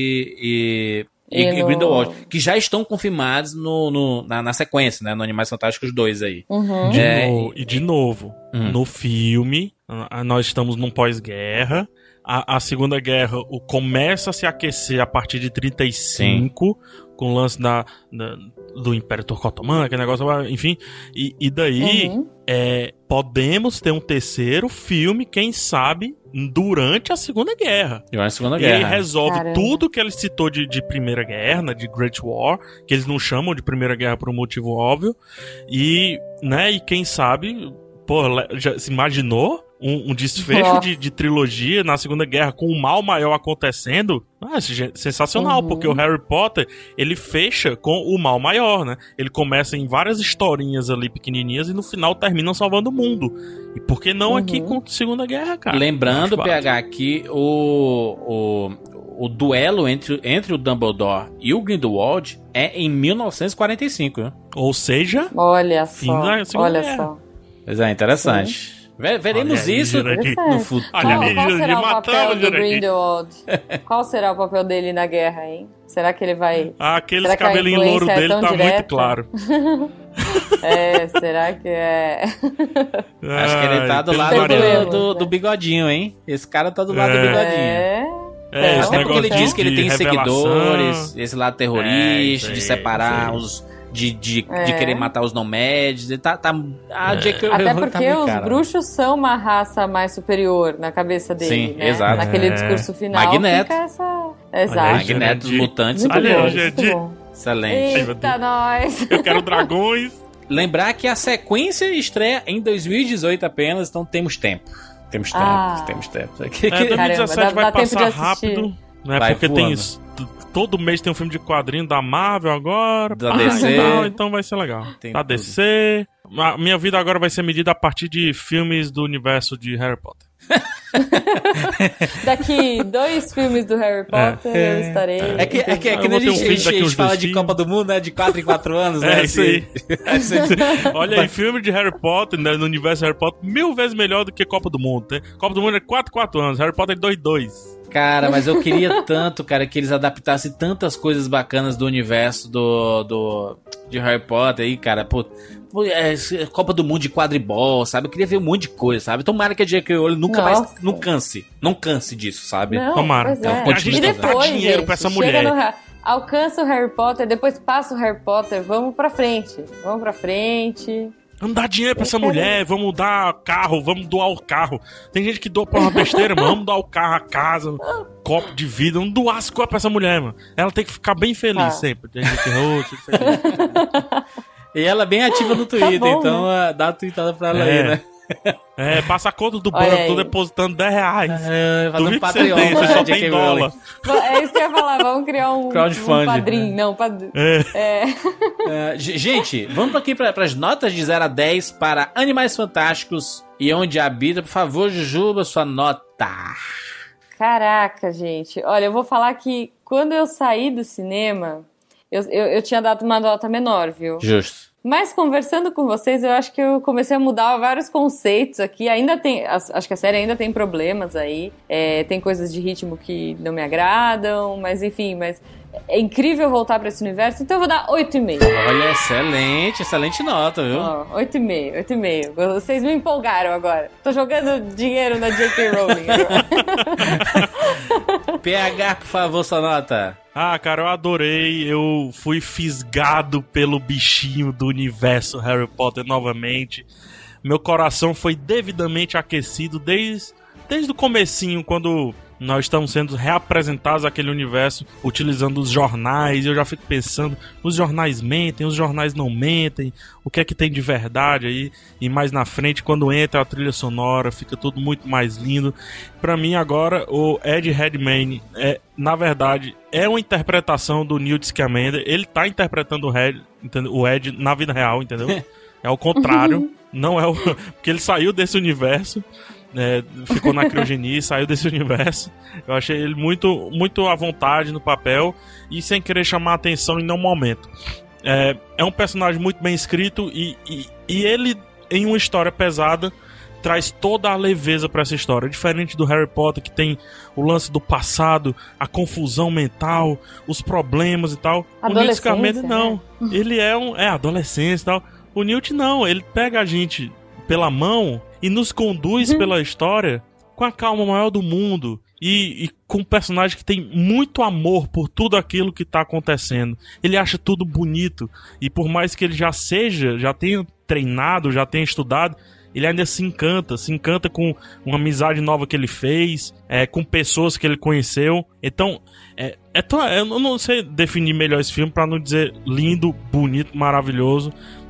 e Grindelwald, que já estão confirmados na sequência, né? No Animais Fantásticos 2 aí. De novo, no filme, nós estamos num pós-guerra. A Segunda Guerra começa a se aquecer a partir de 35, com o lance do Império Turco Otomano, aquele negócio, enfim. E daí podemos ter um terceiro filme, quem sabe, durante a Segunda Guerra. Ele resolve tudo que ele citou de Primeira Guerra, né, de Great War, que eles não chamam de Primeira Guerra por um motivo óbvio. E quem sabe, já se imaginou um desfecho de trilogia na Segunda Guerra com o mal maior acontecendo? Sensacional, porque o Harry Potter, ele fecha com o mal maior, né? Ele começa em várias historinhas ali pequenininhas e no final termina salvando o mundo. E por que não aqui com a Segunda Guerra, cara? Lembrando, PH, que o duelo entre o Dumbledore e o Grindelwald é em 1945, né? Ou seja, olha fim da Segunda Guerra. Pois é, interessante. Veremos isso no futuro. Qual será o papel do Grindelwald? Qual será o papel dele na guerra, hein? Será que ele vai... Aqueles cabelinhos louros dele tá direta? Muito claro. Será que é... Acho que ele tá do lado do bigodinho, hein? Esse cara tá do lado do bigodinho. Até porque ele diz que ele tem seguidores, esse lado terrorista, de separar os... De querer matar os nomads. Até porque os bruxos são uma raça mais superior na cabeça dele. Sim, né? Exato. Naquele discurso final. Magneto. Fica Exato. Magneto, os mutantes. Muito bom. Excelente. Eita, nós. Eu quero dragões. Lembrar que a sequência estreia em 2018 apenas, então temos tempo. Temos tempo. 2017 vai passar rápido. Né? Porque voando. Todo mês tem um filme de quadrinho da Marvel agora. Da DC. Então vai ser legal. Da DC. A minha vida agora vai ser medida a partir de filmes do universo de Harry Potter. Daqui 2 filmes do Harry Potter eu estarei. É que nem a gente fala de Copa do Mundo, né? De 4 em 4 anos, né? É isso aí. Olha aí, filme de Harry Potter, né, no universo Harry Potter, 1000 vezes melhor do que Copa do Mundo. Né? Copa do Mundo é 4 em 4 anos, Harry Potter é 2 em 2. Cara, mas eu queria tanto, cara, que eles adaptassem tantas coisas bacanas do universo de Harry Potter aí, cara. Pô, Copa do Mundo de quadribol, sabe? Eu queria ver um monte de coisa, sabe? Tomara que a J.K. Rowling nunca mais... Não canse disso, sabe? Não, tomara. A gente dá dinheiro pra essa mulher. Alcança o Harry Potter, depois passa o Harry Potter, vamos pra frente. Vamos dar dinheiro pra essa mulher, vamos dar carro, vamos doar o carro. Tem gente que doa pra uma besteira, mano. Vamos doar o carro, a casa, copo de vida. Vamos doar as coisas pra essa mulher, mano. Ela tem que ficar bem feliz sempre. E ela é bem ativa no Twitter, bom, então né? Dá uma tweetada pra ela aí, né? Passa a conta do banco, tô depositando R$10. Faz um Patreon, você só tem dólar. É isso que eu ia falar, vamos criar um padrinho. Não, gente, vamos aqui pras notas de 0 a 10 para Animais Fantásticos e Onde Habita. Por favor, Jujuba, sua nota. Caraca, gente. Olha, eu vou falar que quando eu saí do cinema, eu tinha dado uma nota menor, viu? Justo. Mas conversando com vocês, eu acho que eu comecei a mudar vários conceitos aqui. Ainda tem, acho que a série ainda tem problemas aí. Tem coisas de ritmo que não me agradam, mas enfim, é incrível voltar pra esse universo, então eu vou dar 8,5. Olha, excelente nota, viu? 8,5. Vocês me empolgaram agora. Tô jogando dinheiro na J.K. Rowling agora. PH, por favor, sua nota. Cara, eu adorei. Eu fui fisgado pelo bichinho do universo Harry Potter novamente. Meu coração foi devidamente aquecido desde o comecinho, quando nós estamos sendo reapresentados àquele universo utilizando os jornais. Eu já fico pensando, os jornais mentem, os jornais não mentem, o que é que tem de verdade aí? E mais na frente, quando entra a trilha sonora, fica tudo muito mais lindo. Pra mim agora, o Ed Redmayne na verdade, é uma interpretação do Newt Scamander. Ele tá interpretando o Ed na vida real, entendeu? É o contrário, não é o... Porque ele saiu desse universo, ficou na criogenia, saiu desse universo. Eu achei ele muito, muito à vontade no papel e sem querer chamar a atenção em nenhum momento. É um personagem muito bem escrito e ele, em uma história pesada, traz toda a leveza pra essa história. Diferente do Harry Potter, que tem o lance do passado, a confusão mental, os problemas e tal. O Newt Scamander não. Né? Ele é adolescência e tal. O Newt não, ele pega a gente pela mão e nos conduz pela história com a calma maior do mundo e com um personagem que tem muito amor por tudo aquilo que tá acontecendo. Ele acha tudo bonito e por mais que ele já tenha treinado, já tenha estudado, ele ainda se encanta com uma amizade nova que ele fez, com pessoas que ele conheceu. Então, eu não sei definir melhor esse filme pra não dizer lindo, bonito, maravilhoso.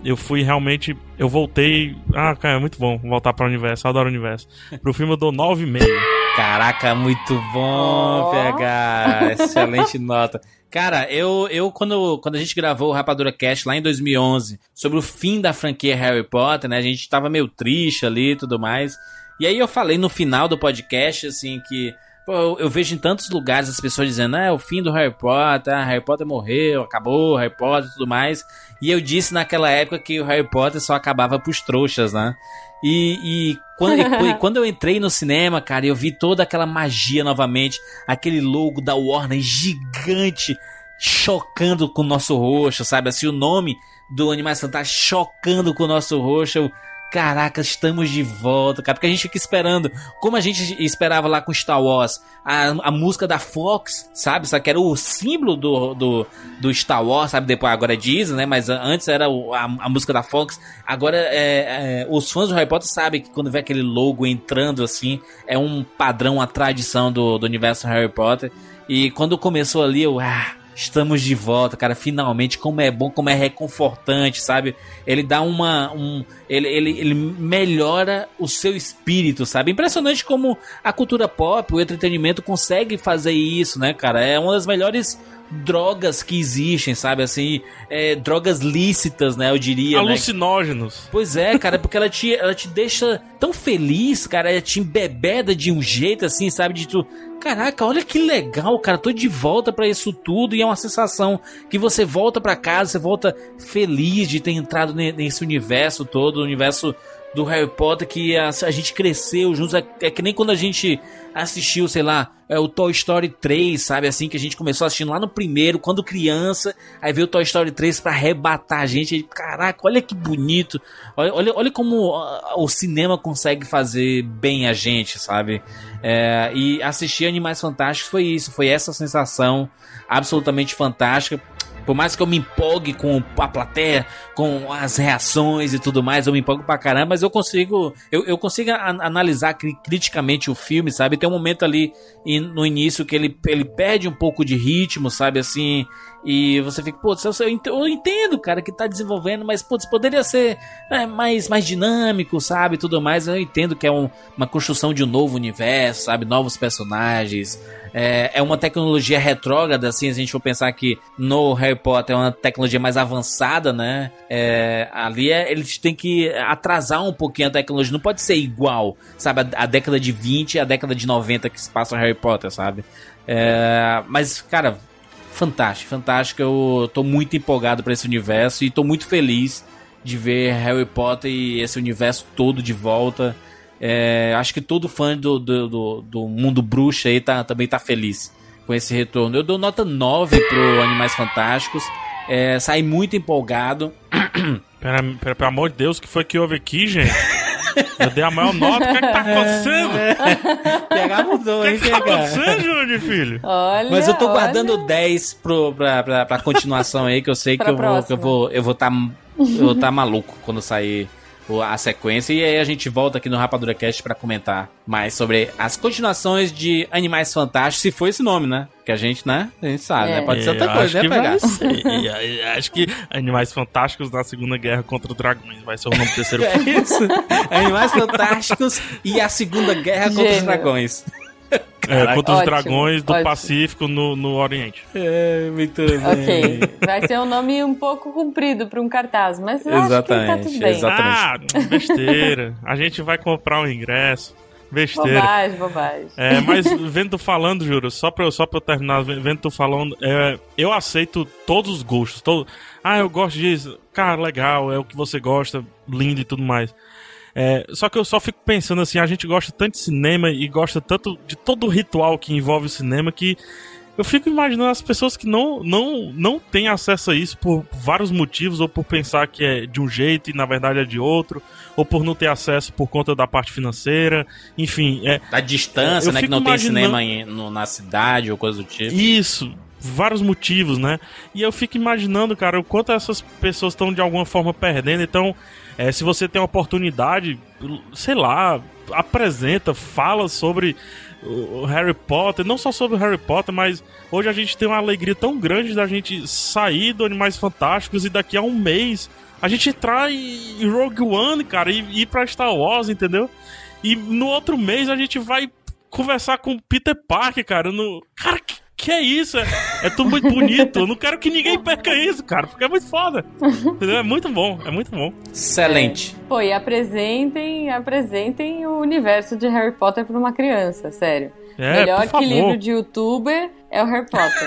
Eu voltei... cara, é muito bom voltar para o universo, eu adoro o universo. Pro filme eu dou 9,5. Caraca, muito bom, PH. Excelente nota. Cara, quando a gente gravou o Rapadura Cast lá em 2011, sobre o fim da franquia Harry Potter, né, a gente tava meio triste ali e tudo mais. E aí eu falei no final do podcast, assim, que Pô, eu vejo em tantos lugares as pessoas dizendo, é o fim do Harry Potter, Harry Potter morreu, acabou, Harry Potter e tudo mais. E eu disse naquela época que o Harry Potter só acabava pros trouxas, né? E quando eu entrei no cinema, cara, eu vi toda aquela magia novamente, aquele logo da Warner gigante, chocando com o nosso rosto, sabe? Assim, o nome do Animais Fantásticos chocando com o nosso rosto. Caraca, estamos de volta, cara, porque a gente fica esperando, como a gente esperava lá com Star Wars, a música da Fox, sabe? Só que era o símbolo do Star Wars, sabe? Depois, agora é Disney, né? Mas antes era a música da Fox. Agora, os fãs do Harry Potter sabem que quando vê aquele logo entrando assim, é um padrão, uma tradição do universo Harry Potter. E quando começou ali, estamos de volta, cara, finalmente, como é bom, como é reconfortante, sabe? Ele dá ele melhora o seu espírito, sabe? Impressionante como a cultura pop, o entretenimento consegue fazer isso, né, cara? É uma das melhores drogas que existem, sabe? Assim, drogas lícitas, né? Eu diria, alucinógenos. Né? Pois é, cara, porque ela te deixa tão feliz, cara, ela te embebeda de um jeito assim, sabe? De tu, caraca, olha que legal, cara, tô de volta pra isso tudo. E é uma sensação que você volta pra casa, você volta feliz de ter entrado nesse universo todo, o universo do Harry Potter, que a gente cresceu juntos. É que nem quando a gente assistiu, sei lá, o Toy Story 3, sabe? Assim, que a gente começou assistindo lá no primeiro, quando criança, aí veio o Toy Story 3 pra arrebatar a gente. Caraca, olha que bonito. Olha como o cinema consegue fazer bem a gente, sabe? E assistir Animais Fantásticos foi isso, foi essa sensação absolutamente fantástica. Por mais que eu me empolgue com a plateia, com as reações e tudo mais, eu me empolgo pra caramba, mas eu consigo analisar criticamente o filme, sabe? Tem um momento ali no início que ele perde um pouco de ritmo, sabe? Assim, e você fica, pô, eu entendo, cara, que tá desenvolvendo, mas, pô, poderia ser mais dinâmico, sabe? Tudo mais, eu entendo que é uma construção de um novo universo, sabe? Novos personagens. É uma tecnologia retrógrada, assim, se a gente for pensar que no Harry Potter é uma tecnologia mais avançada, né? Ali eles têm que atrasar um pouquinho a tecnologia, não pode ser igual, sabe? A década de 20 e a década de 90 que se passa no Harry Potter, sabe? Mas, cara, fantástico, eu tô muito empolgado pra esse universo e tô muito feliz de ver Harry Potter e esse universo todo de volta. Acho que todo fã do mundo bruxo aí também tá feliz com esse retorno. Eu dou nota 9 pro Animais Fantásticos. Saí muito empolgado. Pelo amor de Deus, o que foi que houve aqui, gente? Eu dei a maior nota, o que é que tá acontecendo? PH mudou, hein, O que tá acontecendo, Júnior, filho? Olha, mas eu tô guardando 10 pra continuação aí, que eu sei que eu vou tá maluco quando sair a sequência, e aí a gente volta aqui no Rapadura Cast pra comentar mais sobre as continuações de Animais Fantásticos, se for esse nome, né? Que a gente, né? A gente sabe, né? Pode ser outra coisa, né, pegar? Acho que Animais Fantásticos na Segunda Guerra contra os Dragões vai ser o nome do terceiro filme. É isso. Animais Fantásticos e a Segunda Guerra contra os Dragões. Contra os dragões do Pacífico no Oriente. Muito bem. Ok, vai ser um nome um pouco comprido para um cartaz, mas eu acho que tá tudo bem. Exatamente. Besteira. A gente vai comprar um ingresso. Besteira. Bobagem. Mas vendo tu falando, Juro, só pra eu terminar, vendo tu falando, eu aceito todos os gostos. Eu gosto disso. Cara, legal, é o que você gosta, lindo e tudo mais. Só que eu só fico pensando assim, a gente gosta tanto de cinema e gosta tanto de todo o ritual que envolve o cinema, que eu fico imaginando as pessoas que não têm acesso a isso por vários motivos, ou por pensar que é de um jeito e na verdade é de outro, ou por não ter acesso por conta da parte financeira, enfim. Da distância, né, que não tem cinema na cidade ou coisa do tipo. Isso, vários motivos, né? E eu fico imaginando, cara, o quanto essas pessoas estão de alguma forma perdendo. Então, se você tem a oportunidade, sei lá, apresenta, fala sobre o Harry Potter, não só sobre o Harry Potter, mas hoje a gente tem uma alegria tão grande da gente sair do Animais Fantásticos e daqui a um mês a gente entrar em Rogue One, cara, e ir pra Star Wars, entendeu? E no outro mês a gente vai conversar com Peter Parker, cara, Cara, que é isso? É tudo muito bonito. Eu não quero que ninguém perca isso, cara, porque é muito foda. Entendeu? É muito bom. Excelente. E apresentem o universo de Harry Potter pra uma criança, sério. Melhor que livro de youtuber é o Harry Potter.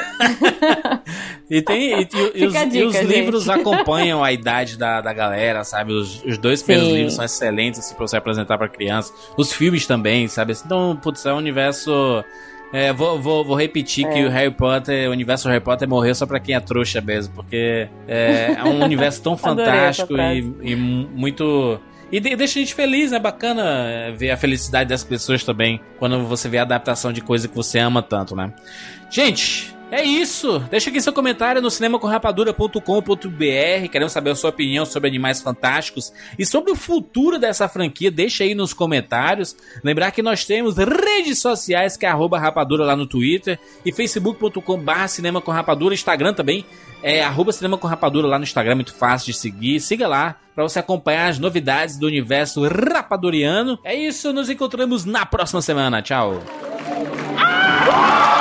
Os livros acompanham a idade da galera, sabe? Os dois primeiros livros são excelentes assim, pra você apresentar pra criança. Os filmes também, sabe? Então, putz, é um universo... vou repetir que o Harry Potter, o universo Harry Potter morreu só pra quem é trouxa mesmo, porque é um universo tão fantástico e muito... E deixa a gente feliz, né? Bacana ver a felicidade das pessoas também, quando você vê a adaptação de coisa que você ama tanto, né? Gente, é isso. Deixa aqui seu comentário no cinemacomrapadura.com.br. Queremos saber a sua opinião sobre Animais Fantásticos e sobre o futuro dessa franquia. Deixa aí nos comentários. Lembrar que nós temos redes sociais, que é @rapadura lá no Twitter e facebook.com/cinema com rapadura. Instagram também é @cinema com rapadura lá no Instagram, muito fácil de seguir. Siga lá para você acompanhar as novidades do universo rapaduriano. É isso, nos encontramos na próxima semana. Tchau.